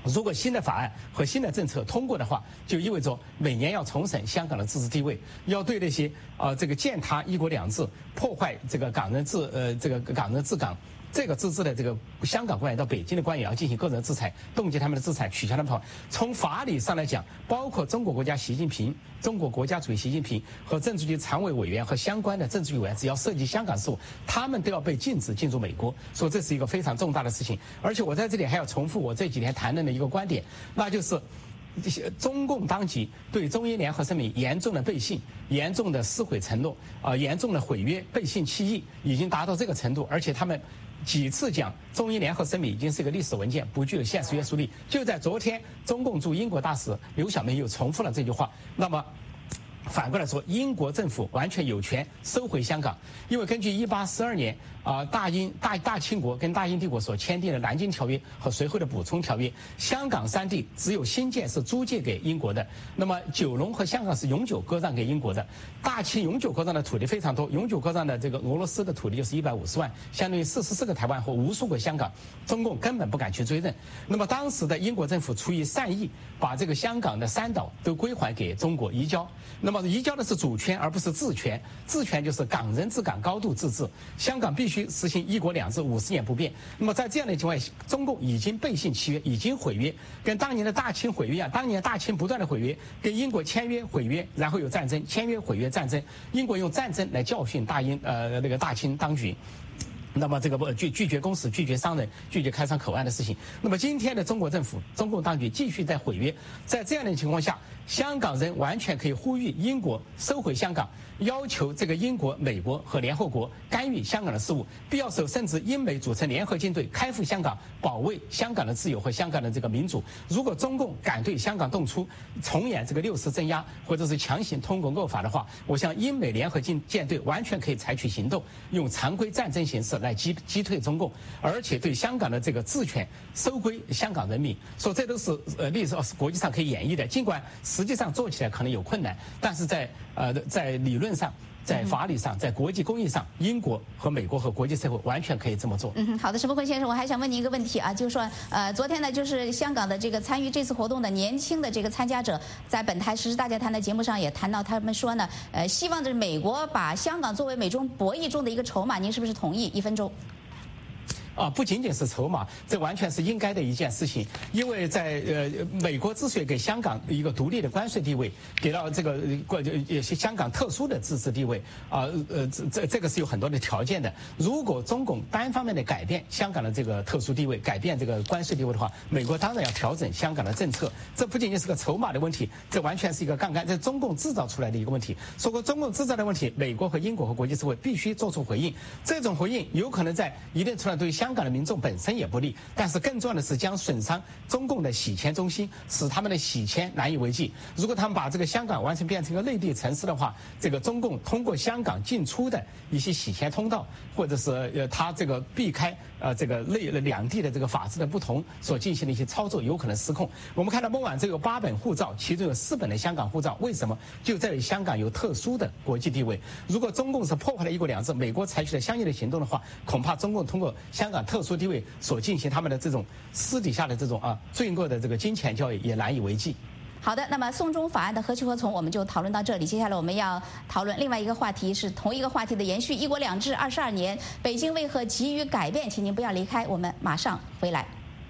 如果新的法案和新的政策通过的话，就意味着每年要重审香港的自治地位，要对那些呃这个践踏一国两制、破坏这个港人治呃这个港人治港这个自治的这个香港官员到北京的官员要进行个人制裁，冻结他们的资产，取消他们的。从法理上来讲，包括中国国家习近平、中国国家主席习近平和政治局常委委员和相关的政治局委员，只要涉及香港事务，他们都要被禁止进入美国。所以这是一个非常重大的事情。而且我在这里还要重复我这几天谈论的一个观点，那就是中共当局对中英联合声明严重的背信、严重的撕毁承诺、啊、呃、严重的毁约、背信弃义，已经达到这个程度。而且他们几次讲中英联合声明已经是一个历史文件，不具有现实约束力。就在昨天，中共驻英国大使刘晓明又重复了这句话。那么反过来说，英国政府完全有权收回香港，因为根据一八四二年啊、呃、大英大大清国跟大英帝国所签订的《南京条约》和随后的补充条约，香港三地只有新界是租借给英国的，那么九龙和香港是永久割让给英国的。大清永久割让的土地非常多，永久割让的这个俄罗斯的土地就是一百五十万，相当于四十四个台湾和无数个香港，中共根本不敢去追认。那么当时的英国政府出于善意，把这个香港的三岛都归还给中国移交。那么移交的是主权而不是治权，治权就是港人治港，高度自治。香港必须实行一国两制，五十年不变。那么在这样的情况下，中共已经背信弃约，已经毁约，跟当年的大清毁约一样。当年大清不断的毁约，跟英国签约毁约，然后有战争，签约毁约战争。英国用战争来教训大英呃那个大清当局。那么这个不拒拒绝公使、拒绝商人、拒绝开商口岸的事情。那么今天的中国政府、中共当局继续在毁约，在这样的情况下，香港人完全可以呼吁英国收回香港，要求这个英国、美国和联合国干预香港的事务，必要时候甚至英美组成联合军队开赴香港，保卫香港的自由和香港的这个民主。如果中共敢对香港动粗，重演这个六四镇压或者是强行通过恶法的话，我想英美联合军舰队完全可以采取行动，用常规战争形式来击击退中共，而且对香港的这个治权收归香港人民。说这都是呃历史国际上可以演绎的，尽管实际上做起来可能有困难，但是在呃在理论上、在法理上、在国际公益上，英国和美国和国际社会完全可以这么做。 嗯，好的，石伯坤先生，我还想问您一个问题啊，就是说，呃，昨天呢，就是香港的这个参与这次活动的年轻的这个参加者，在本台时事大家谈的节目上也谈到，他们说呢，呃，希望这美国把香港作为美中博弈中的一个筹码，您是不是同意？一分钟。 啊，不仅仅是筹码，这完全是应该的一件事情。因为在呃，美国之所以给香港一个独立的关税地位，给到这个过也是香港特殊的自治地位啊，呃，这这这个是有很多的条件的。如果中共单方面的改变香港的这个特殊地位，改变这个关税地位的话，美国当然要调整香港的政策。这不仅仅是个筹码的问题，这完全是一个杠杆，这是中共制造出来的一个问题。说过中共制造的问题，美国和英国和国际社会必须做出回应。这种回应有可能在一定程度上对香港的民众本身也不利，但是更重要的是将损伤中共的洗钱中心，使他们的洗钱难以为继。如果他们把这个香港完全变成一个内地城市的话，这个中共通过香港进出的一些洗钱通道，或者是呃他这个避开呃这个内两地的这个法制的不同所进行的一些操作，有可能失控。我们看到孟晚舟有八本护照，其中有四本的香港护照，为什么？就在于香港有特殊的国际地位。如果中共是破坏了一国两制，美国采取了相应的行动的话，恐怕中共通过香港特殊地位所进行他们的这种私底下的这种啊罪恶的这个金钱交易也难以为继。 好的，那么送中法案的何去何从，我们就讨论到这里。接下来我们要讨论另外一个话题，是同一个话题的延续。一国两制二十二年，北京为何急于改变？请您不要离开，我们马上回来。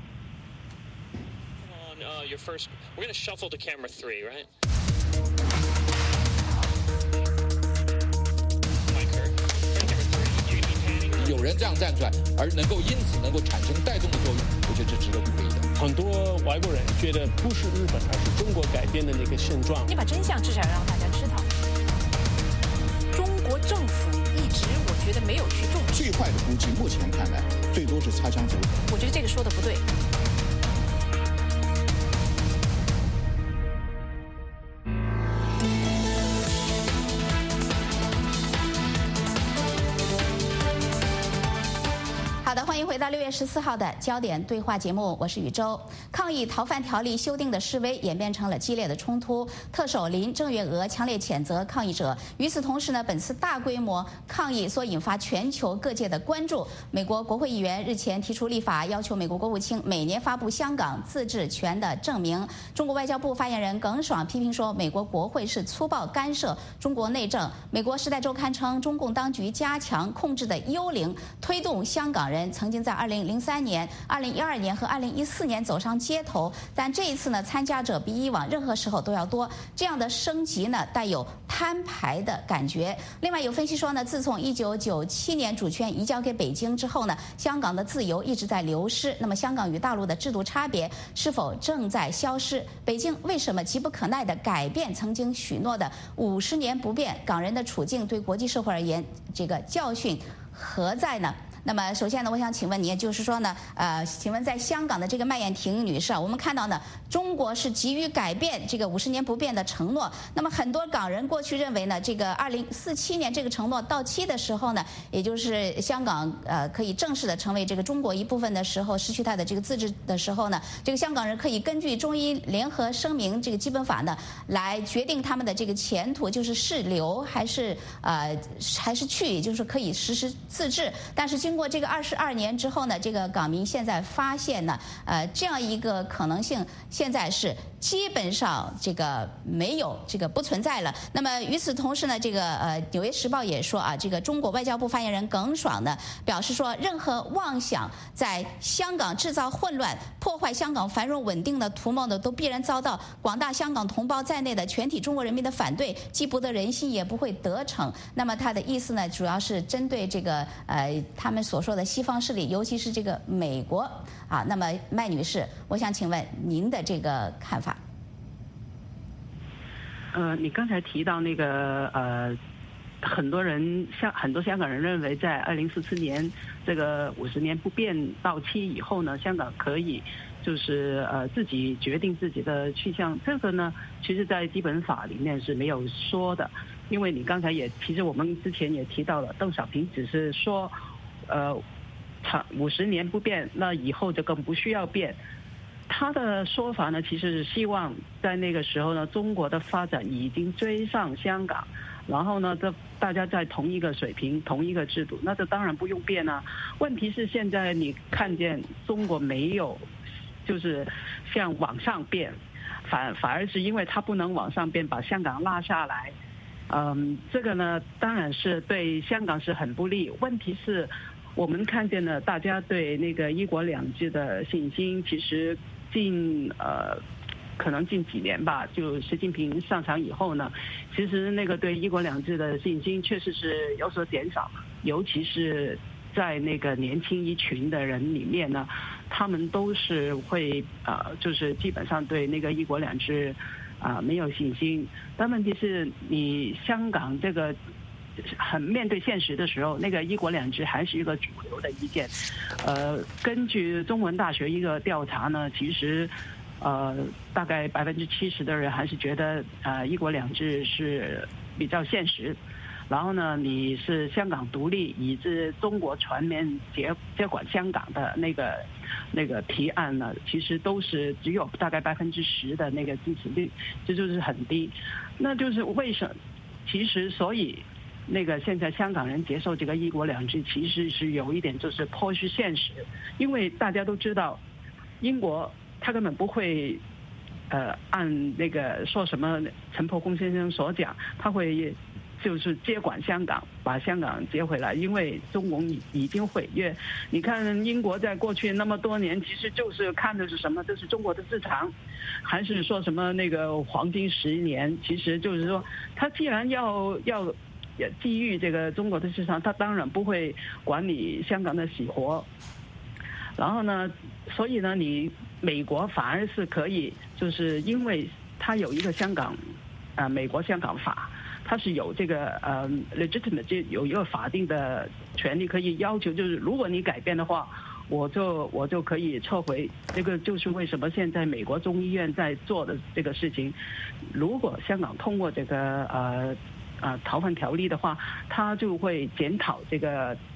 On, uh, your first, we're going to shuffle to camera three, right? 有人这样站出来，而能够因此能够产生带动的作用，我觉得这值得鼓励的。 很多外国人觉得不是日本，而是中国改变的那个现状。 你把真相至少让大家知道。中国政府一直我觉得没有去重视。 最坏的估计，目前看来最多是擦枪走火。 我觉得这个说的不对。 好的，欢迎回到六月十四号的焦点对话节目，我是宇宙。抗议逃犯条例修订的示威演变成了激烈的冲突，特首林郑月娥强烈谴责抗议者。与此同时呢，本次大规模抗议所引发全球各界的关注。美国国会议员日前提出立法，要求美国国务卿每年发布香港自治权的证明。中国外交部发言人耿爽批评说，美国国会是粗暴干涉中国内政。美国《时代周刊》称，中共当局加强控制的幽灵，推动香港人曾经在二零零三年、二零一二年和二零一四年走上街头，但这一次呢，参加者比以往任何时候都要多。这样的升级呢，带有摊牌的感觉。另外有分析说呢，自从一九九七年主权移交给北京之后呢，香港的自由一直在流失。那么香港与大陆的制度差别是否正在消失？北京为什么急不可耐地改变曾经许诺的五十年不变？港人的处境对国际社会而言，这个教训何在呢？那么首先呢，我想请问您，就是说呢，呃，请问在香港的这个麦燕婷女士啊，我们看到呢，中国是急于改变这个五十年不变的承诺。那么很多港人过去认为呢，这个二零四七年这个承诺到期的时候呢，也就是香港呃可以正式的成为这个中国一部分的时候，失去它的这个自治的时候呢，这个香港人可以根据中英联合声明这个基本法呢，来决定他们的这个前途，就是是留还是呃还是去，也就是可以实施自治。但是经经过这个二十二年之后呢，这个港民现在发现呢，呃，这样一个可能性现在是基本上这个没有，这个不存在了。那么与此同时呢，这个呃《纽约时报》也说啊，这个中国外交部发言人耿爽呢表示说，任何妄想在香港制造混乱、破坏香港繁荣稳定的图谋呢，都必然遭到广大香港同胞在内的全体中国人民的反对，既不得人心，也不会得逞。那么他的意思呢，主要是针对这个呃他们所说的西方势力，尤其是这个美国啊。那么麦女士，我想请问您的这个看法。 呃，你刚才提到那个呃，很多人香很多香港人认为，在二零四四年这个五十年不变到期以后呢，香港可以就是呃自己决定自己的去向。这个呢，其实在基本法里面是没有说的，因为你刚才也其实我们之前也提到了，邓小平只是说，呃，长五十年不变，那以后就更不需要变。他的说法呢，其实是希望在那个时候呢，中国的发展已经追上香港，然后呢，这大家在同一个水平、同一个制度，那这当然不用变啊。问题是现在你看见中国没有，就是像往上变，反反而是因为它不能往上变，把香港拉下来。嗯，这个呢，当然是对香港是很不利。问题是，我们看见了大家对那个一国两制的信心，其实近呃，可能近几年吧，就习近平上场以后呢，其实那个对一国两制的信心确实是有所减少，尤其是在那个年轻一群的人里面呢，他们都是会呃，就是基本上对那个一国两制啊、呃、没有信心。但问题是你香港这个很面对现实的时候，那个一国两制还是一个主流的意见。呃，根据中文大学一个调查呢，其实呃大概百分之七十的人还是觉得呃一国两制是比较现实。然后呢，你是香港独立以致中国全面接接管香港的那个那个提案呢，其实都是只有大概百分之十的那个支持率，这就是很低。那就是为什么？其实所以那个现在香港人接受这个一国两制，其实是有一点就是颇虚现实，因为大家都知道，英国他根本不会呃按那个说什么陈伯公先生所讲，他会就是接管香港，把香港接回来，因为中共已经毁约。你看英国在过去那么多年，其实就是看的是什么？这是中国的市场，还是说什么那个黄金十年？其实就是说，他既然要要基于这个中国的市场，他当然不会管你香港的死活。然后呢，所以呢，你美国反而是可以，就是因为它有一个香港，啊、呃，美国香港法。它是有这个呃 legitimate 就有一个法定的权利可以要求，就是如果你改变的话，我就我就可以撤回。这个就是为什么现在美国众议院在做的这个事情。如果香港通过这个呃呃逃犯条例的话，它就会检讨这个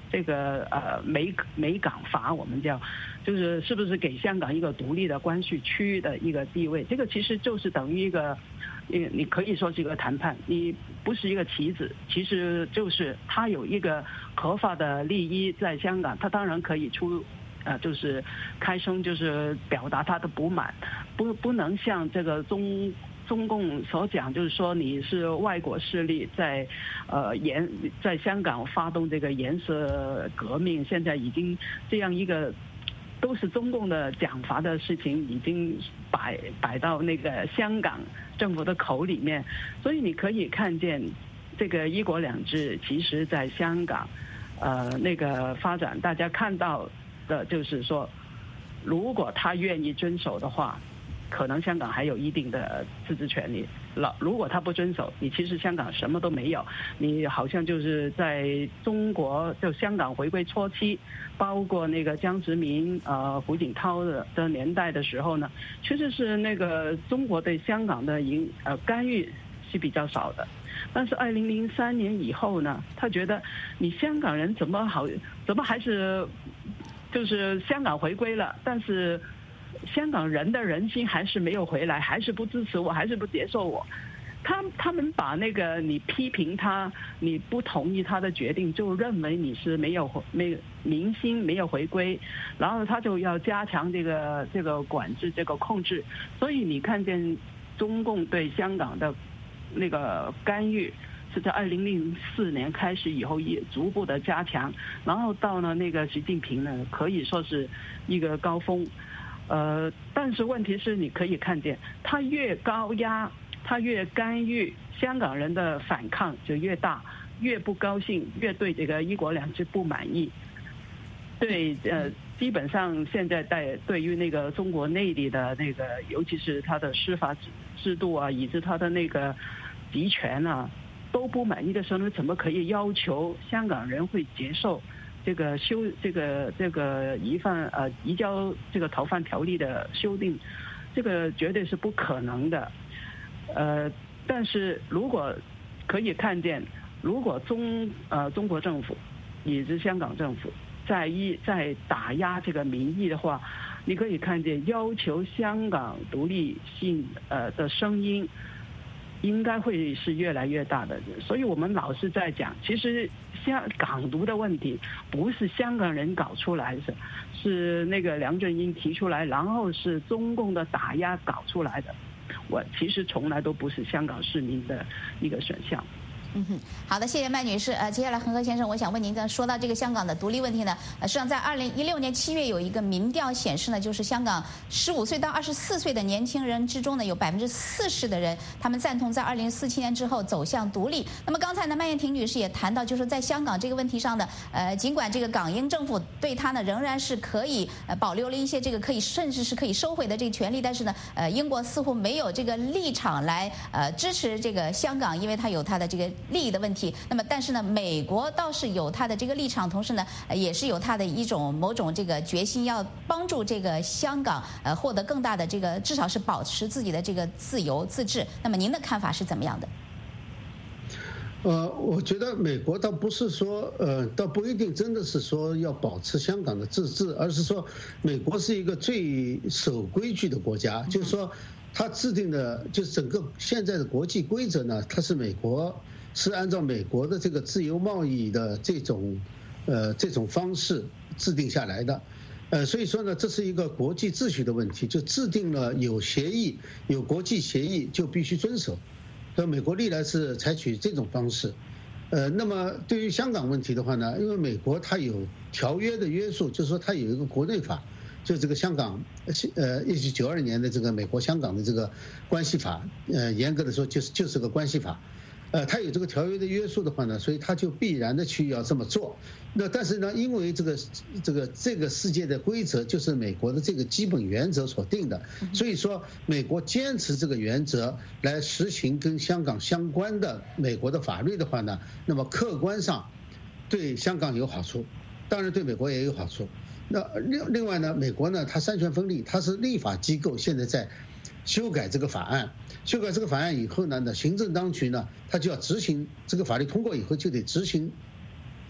这个呃美美港法，我们叫，就是是不是给香港一个独立的关系区的一个地位？这个其实就是等于一个，你你可以说是一个谈判，你不是一个棋子，其实就是他有一个合法的利益在香港，他当然可以出。呃，就是开声，就是表达他的不满，不不能像这个中中共所讲，就是说你是外国势力在，呃颜在香港发动这个颜色革命，现在已经这样一个都是中共的讲法的事情，已经摆摆到那个香港政府的口里面，所以你可以看见这个一国两制，其实在香港，呃那个发展，大家看到。的就是说，如果他愿意遵守的话，可能香港还有一定的自治权利。老如果他不遵守，你其实香港什么都没有。你好像就是在中国就香港回归初期，包括那个江泽民、呃胡锦涛的的年代的时候呢，其实是那个中国对香港的影呃干预是比较少的。但是二零零三年以后呢，他觉得你香港人怎么好，怎么还是。就是香港回归了，但是香港人的人心还是没有回来，还是不支持我，还是不接受我。他他们把那个你批评他，你不同意他的决定，就认为你是没有没民心没有回归，然后他就要加强这个这个管制这个控制。所以你看见中共对香港的那个干预。是在二零零四年开始以后，也逐步的加强，然后到了那个习近平呢，可以说是一个高峰，呃，但是问题是你可以看见，他越高压，他越干预，香港人的反抗就越大，越不高兴，越对这个一国两制不满意，对，呃，基本上现在在对于那个中国内地的那个，尤其是他的司法制度啊，以及他的那个集权啊。都不满意的时候，怎么可以要求香港人会接受这个修这个这个移犯呃移交这个逃犯条例的修订？这个绝对是不可能的。呃，但是如果可以看见，如果中呃中国政府以及香港政府在一在打压这个民意的话，你可以看见要求香港独立性呃的声音。应该会是越来越大的，所以我们老是在讲，其实香港独的问题不是香港人搞出来的，是那个梁振英提出来，然后是中共的打压搞出来的。我其实从来都不是香港市民的一个选项。 嗯哼，好的，谢谢麦女士。呃，接下来恒河先生，我想问您，说到这个香港的独立问题呢，呃，实际上在二零一六年七月有一个民调显示呢，就是香港十五岁到二十四岁的年轻人之中呢，有百分之四十的人他们赞同在二零四七年之后走向独立。那么刚才呢，麦燕婷女士也谈到，就是在香港这个问题上呢，呃，尽管这个港英政府对他呢仍然是可以呃保留了一些这个可以甚至是可以收回的这个权利，但是呢，呃，英国似乎没有这个立场来呃支持这个香港，因为它有它的这个。利益的问题，那么但是呢，美国倒是有它的这个立场，同时呢，也是有它的一种某种这个决心，要帮助这个香港呃获得更大的这个，至少是保持自己的这个自由自治。那么您的看法是怎么样的？ 呃，我觉得美国倒不是说，呃，倒不一定真的是说要保持香港的自治，而是说美国是一个最守规矩的国家，嗯、就是说它制定的，就是整个现在的国际规则呢，它是美国。是按照美国的这个自由贸易的这种，呃，这种方式制定下来的，呃，所以说呢，这是一个国际秩序的问题，就制定了有协议、有国际协议就必须遵守。所以美国历来是采取这种方式，呃，那么对于香港问题的话呢，因为美国它有条约的约束，就是说它有一个国内法，就这个香港，呃，一九九二年的这个美国香港的这个关系法，呃，严格的说就是就是个关系法。呃，他有这个条约的约束的话呢，所以他就必然的去要这么做。那但是呢，因为这个这个这个世界的规则就是美国的这个基本原则所定的，所以说美国坚持这个原则来实行跟香港相关的美国的法律的话呢，那么客观上对香港有好处，当然对美国也有好处。那另另外呢，美国呢，它三权分立，它是立法机构，现在在修改这个法案。修改这个法案以后呢，那行政当局呢，他就要执行这个法律通过以后就得执行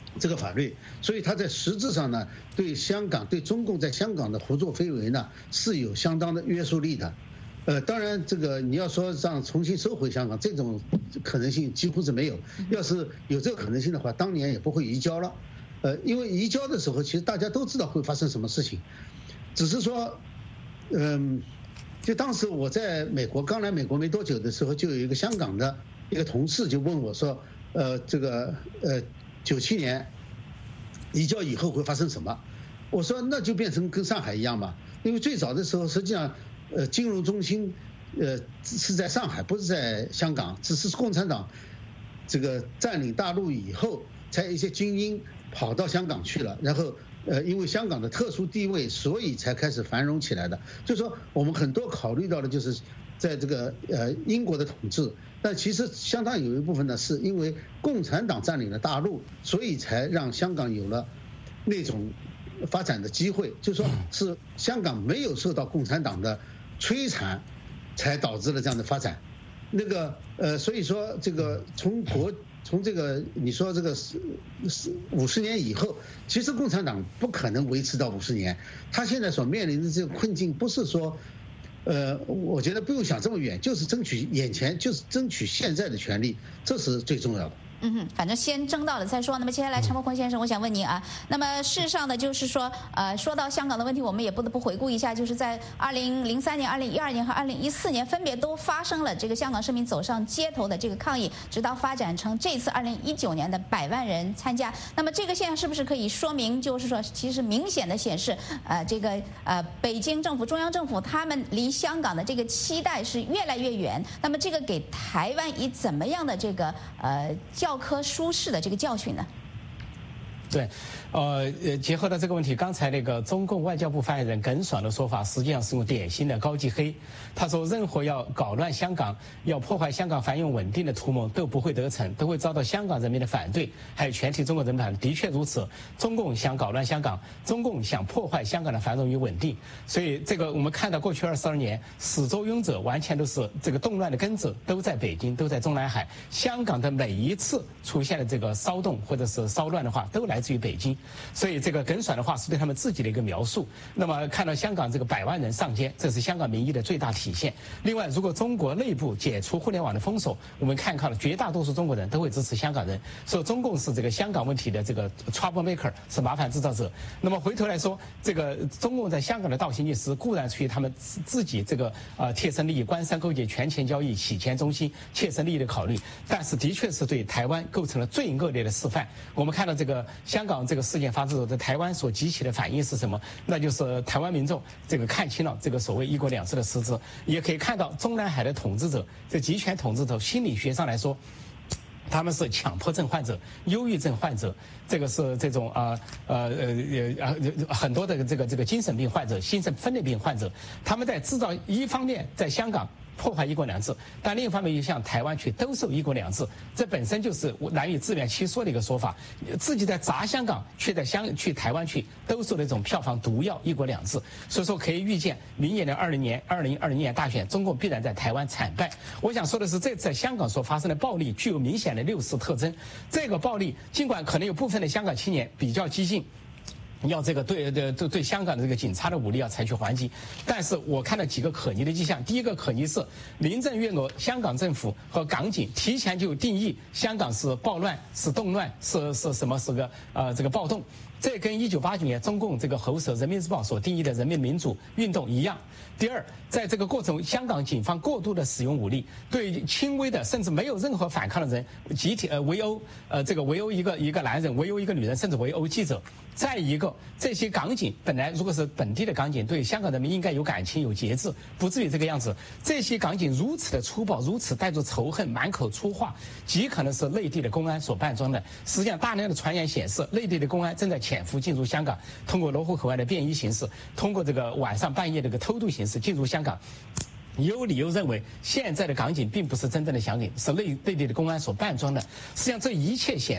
这个法律，所以他在实质上呢，对香港、对中共在香港的胡作非为呢，是有相当的约束力的。呃，当然，这个你要说让重新收回香港，这种可能性几乎是没有。要是有这个可能性的话，当年也不会移交了。呃，因为移交的时候，其实大家都知道会发生什么事情，只是说，嗯，就当时我在美国刚来美国没多久的时候，就有一个香港的一个同事就问我说，呃，这个呃。九七年移交以后会发生什么？我说那就变成跟上海一样嘛，因为最早的时候实际上，呃，金融中心，呃，是在上海，不是在香港，只是共产党这个占领大陆以后，才一些精英跑到香港去了，然后呃，因为香港的特殊地位，所以才开始繁荣起来的。就说我们很多考虑到的就是在这个呃英国的统治。但其实相当有一部分呢，是因为共产党占领了大陆，所以才让香港有了那种发展的机会。就说是香港没有受到共产党的摧残，才导致了这样的发展。那个呃，所以说这个从国从这个你说这个五十年以后，其实共产党不可能维持到五十年。他现在所面临的这个困境，不是说。呃，我觉得不用想这么远，就是争取眼前，就是争取现在的权利，这是最重要的。 嗯哼，反正先争到了再说。那么接下来，陈伯宏先生，我想问您啊，那么事实上呢，就是说，呃，说到香港的问题，我们也不得不回顾一下，就是在二零零三年、二零一二年和二零一四年，分别都发生了这个香港市民走上街头的这个抗议，直到发展成这次二零一九年的百万人参加。那么这个现象是不是可以说明，就是说，其实明显的显示，呃，这个呃，北京政府、中央政府他们离香港的这个期待是越来越远。那么这个给台湾以怎么样的这个呃教科书式的这个教训呢？ 对，呃，结合到这个问题，刚才那个中共外交部发言人耿爽的说法，实际上是用典型的高级黑。他说，任何要搞乱香港、要破坏香港繁荣稳定的图谋都不会得逞，都会遭到香港人民的反对，还有全体中国人民反对。的确如此，中共想搞乱香港，中共想破坏香港的繁荣与稳定。所以，这个我们看到过去二十二年，始作俑者完全都是这个动乱的根子，都在北京，都在中南海。香港的每一次出现的这个骚动或者是骚乱的话，都来。来自于北京，所以这个耿爽的话是对他们自己的一个描述。那么看到香港这个百万人上街，这是香港民意的最大体现。另外，如果中国内部解除互联网的封锁，我们看看了绝大多数中国人都会支持香港人，说中共是这个香港问题的这个 trouble maker， 是麻烦制造者。那么回头来说，这个中共在香港的倒行逆施，固然出于他们自己这个呃贴身利益、官商勾结、权钱交易、洗钱中心、切身利益的考虑，但是的确是对台湾构成了最恶劣的示范。我们看到这个。香港这个事件发生后，在台湾所激起的反应是什么？那就是台湾民众这个看清了这个所谓一国两制的实质，也可以看到中南海的统治者，这集权统治者，心理学上来说，他们是强迫症患者、忧郁症患者，这个是这种啊呃呃呃很多的这个这个精神病患者、精神分裂病患者，他们在制造一方面在香港。破坏一国两制，但另一方面又向台湾去兜售一国两制，这本身就是难以自圆其说的一个说法。自己在砸香港，却在香去台湾去兜售的一种票房毒药一国两制。所以说可以预见，明年的二零年二零二零年大选，中共必然在台湾惨败。我想说的是，这次在香港所发生的暴力具有明显的六四特征。这个暴力尽管可能有部分的香港青年比较激进。要这个对对对对香港的这个警察的武力要采取还击，但是我看到几个可疑的迹象。第一个可疑是林郑月娥、香港政府和港警提前就定义香港是暴乱、是动乱、是是什么是个呃这个暴动，这跟一九八九年中共这个喉舌《人民日报》所定义的人民民主运动一样。第二，在这个过程中，香港警方过度的使用武力，对轻微的甚至没有任何反抗的人集体呃围殴，呃这个围殴一个一个男人，围殴一个女人，甚至围殴记者。再一个，这些港警本来如果是本地的港警，对香港人民应该有感情、有节制，不至于这个样子。这些港警如此的粗暴，如此带着仇恨，满口粗话，极可能是内地的公安所扮装的。实际上，大量的传言显示，内地的公安正在潜伏进入香港，通过罗湖口岸的便衣形式，通过这个晚上半夜这个偷渡形式进入香港。有理由认为，现在的港警并不是真正的港警，是内内地的公安所扮装的。实际上，这一切显示，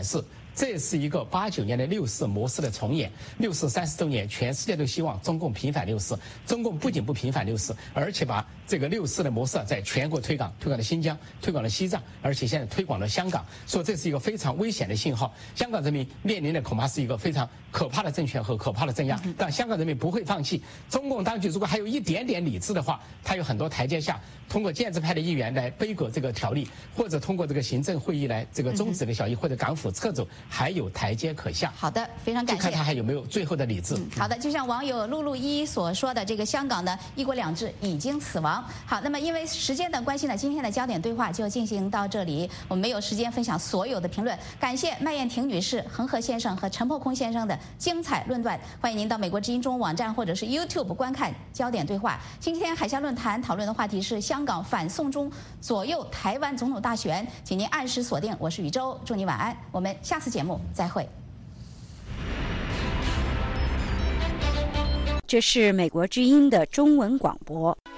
这是一个八九年的六四模式的重演。六四三十周年，全世界都希望中共平反六四。中共不仅不平反六四，而且把这个六四的模式在全国推广，推广了新疆，推广了西藏，而且现在推广了香港。说这是一个非常危险的信号。香港人民面临的恐怕是一个非常可怕的政权和可怕的镇压，但香港人民不会放弃。中共当局如果还有一点点理智的话，他有很多台阶下，通过建制派的议员来背革这个条例，或者通过这个行政会议来这个终止这个条例，或者港府撤走，还有台阶可下。 好的，非常感谢。 就看他还有没有最后的理智。 嗯、好的，就像网友露露一所说的，这个香港的一国两制已经死亡。好，那么因为时间的关系呢，今天的焦点对话就进行到这里，我们没有时间分享所有的评论。感谢麦燕婷女士、恒河先生和陈破空先生的精彩论断。欢迎您到美国之音中文网站或者是 YouTube 观看焦点对话。今天海峡论坛讨论的话题是香港反送中左右台湾总统大选，请您按时锁定。我是宇宙，祝你晚安，我们下次节目再会。 这是美国之音的中文广播。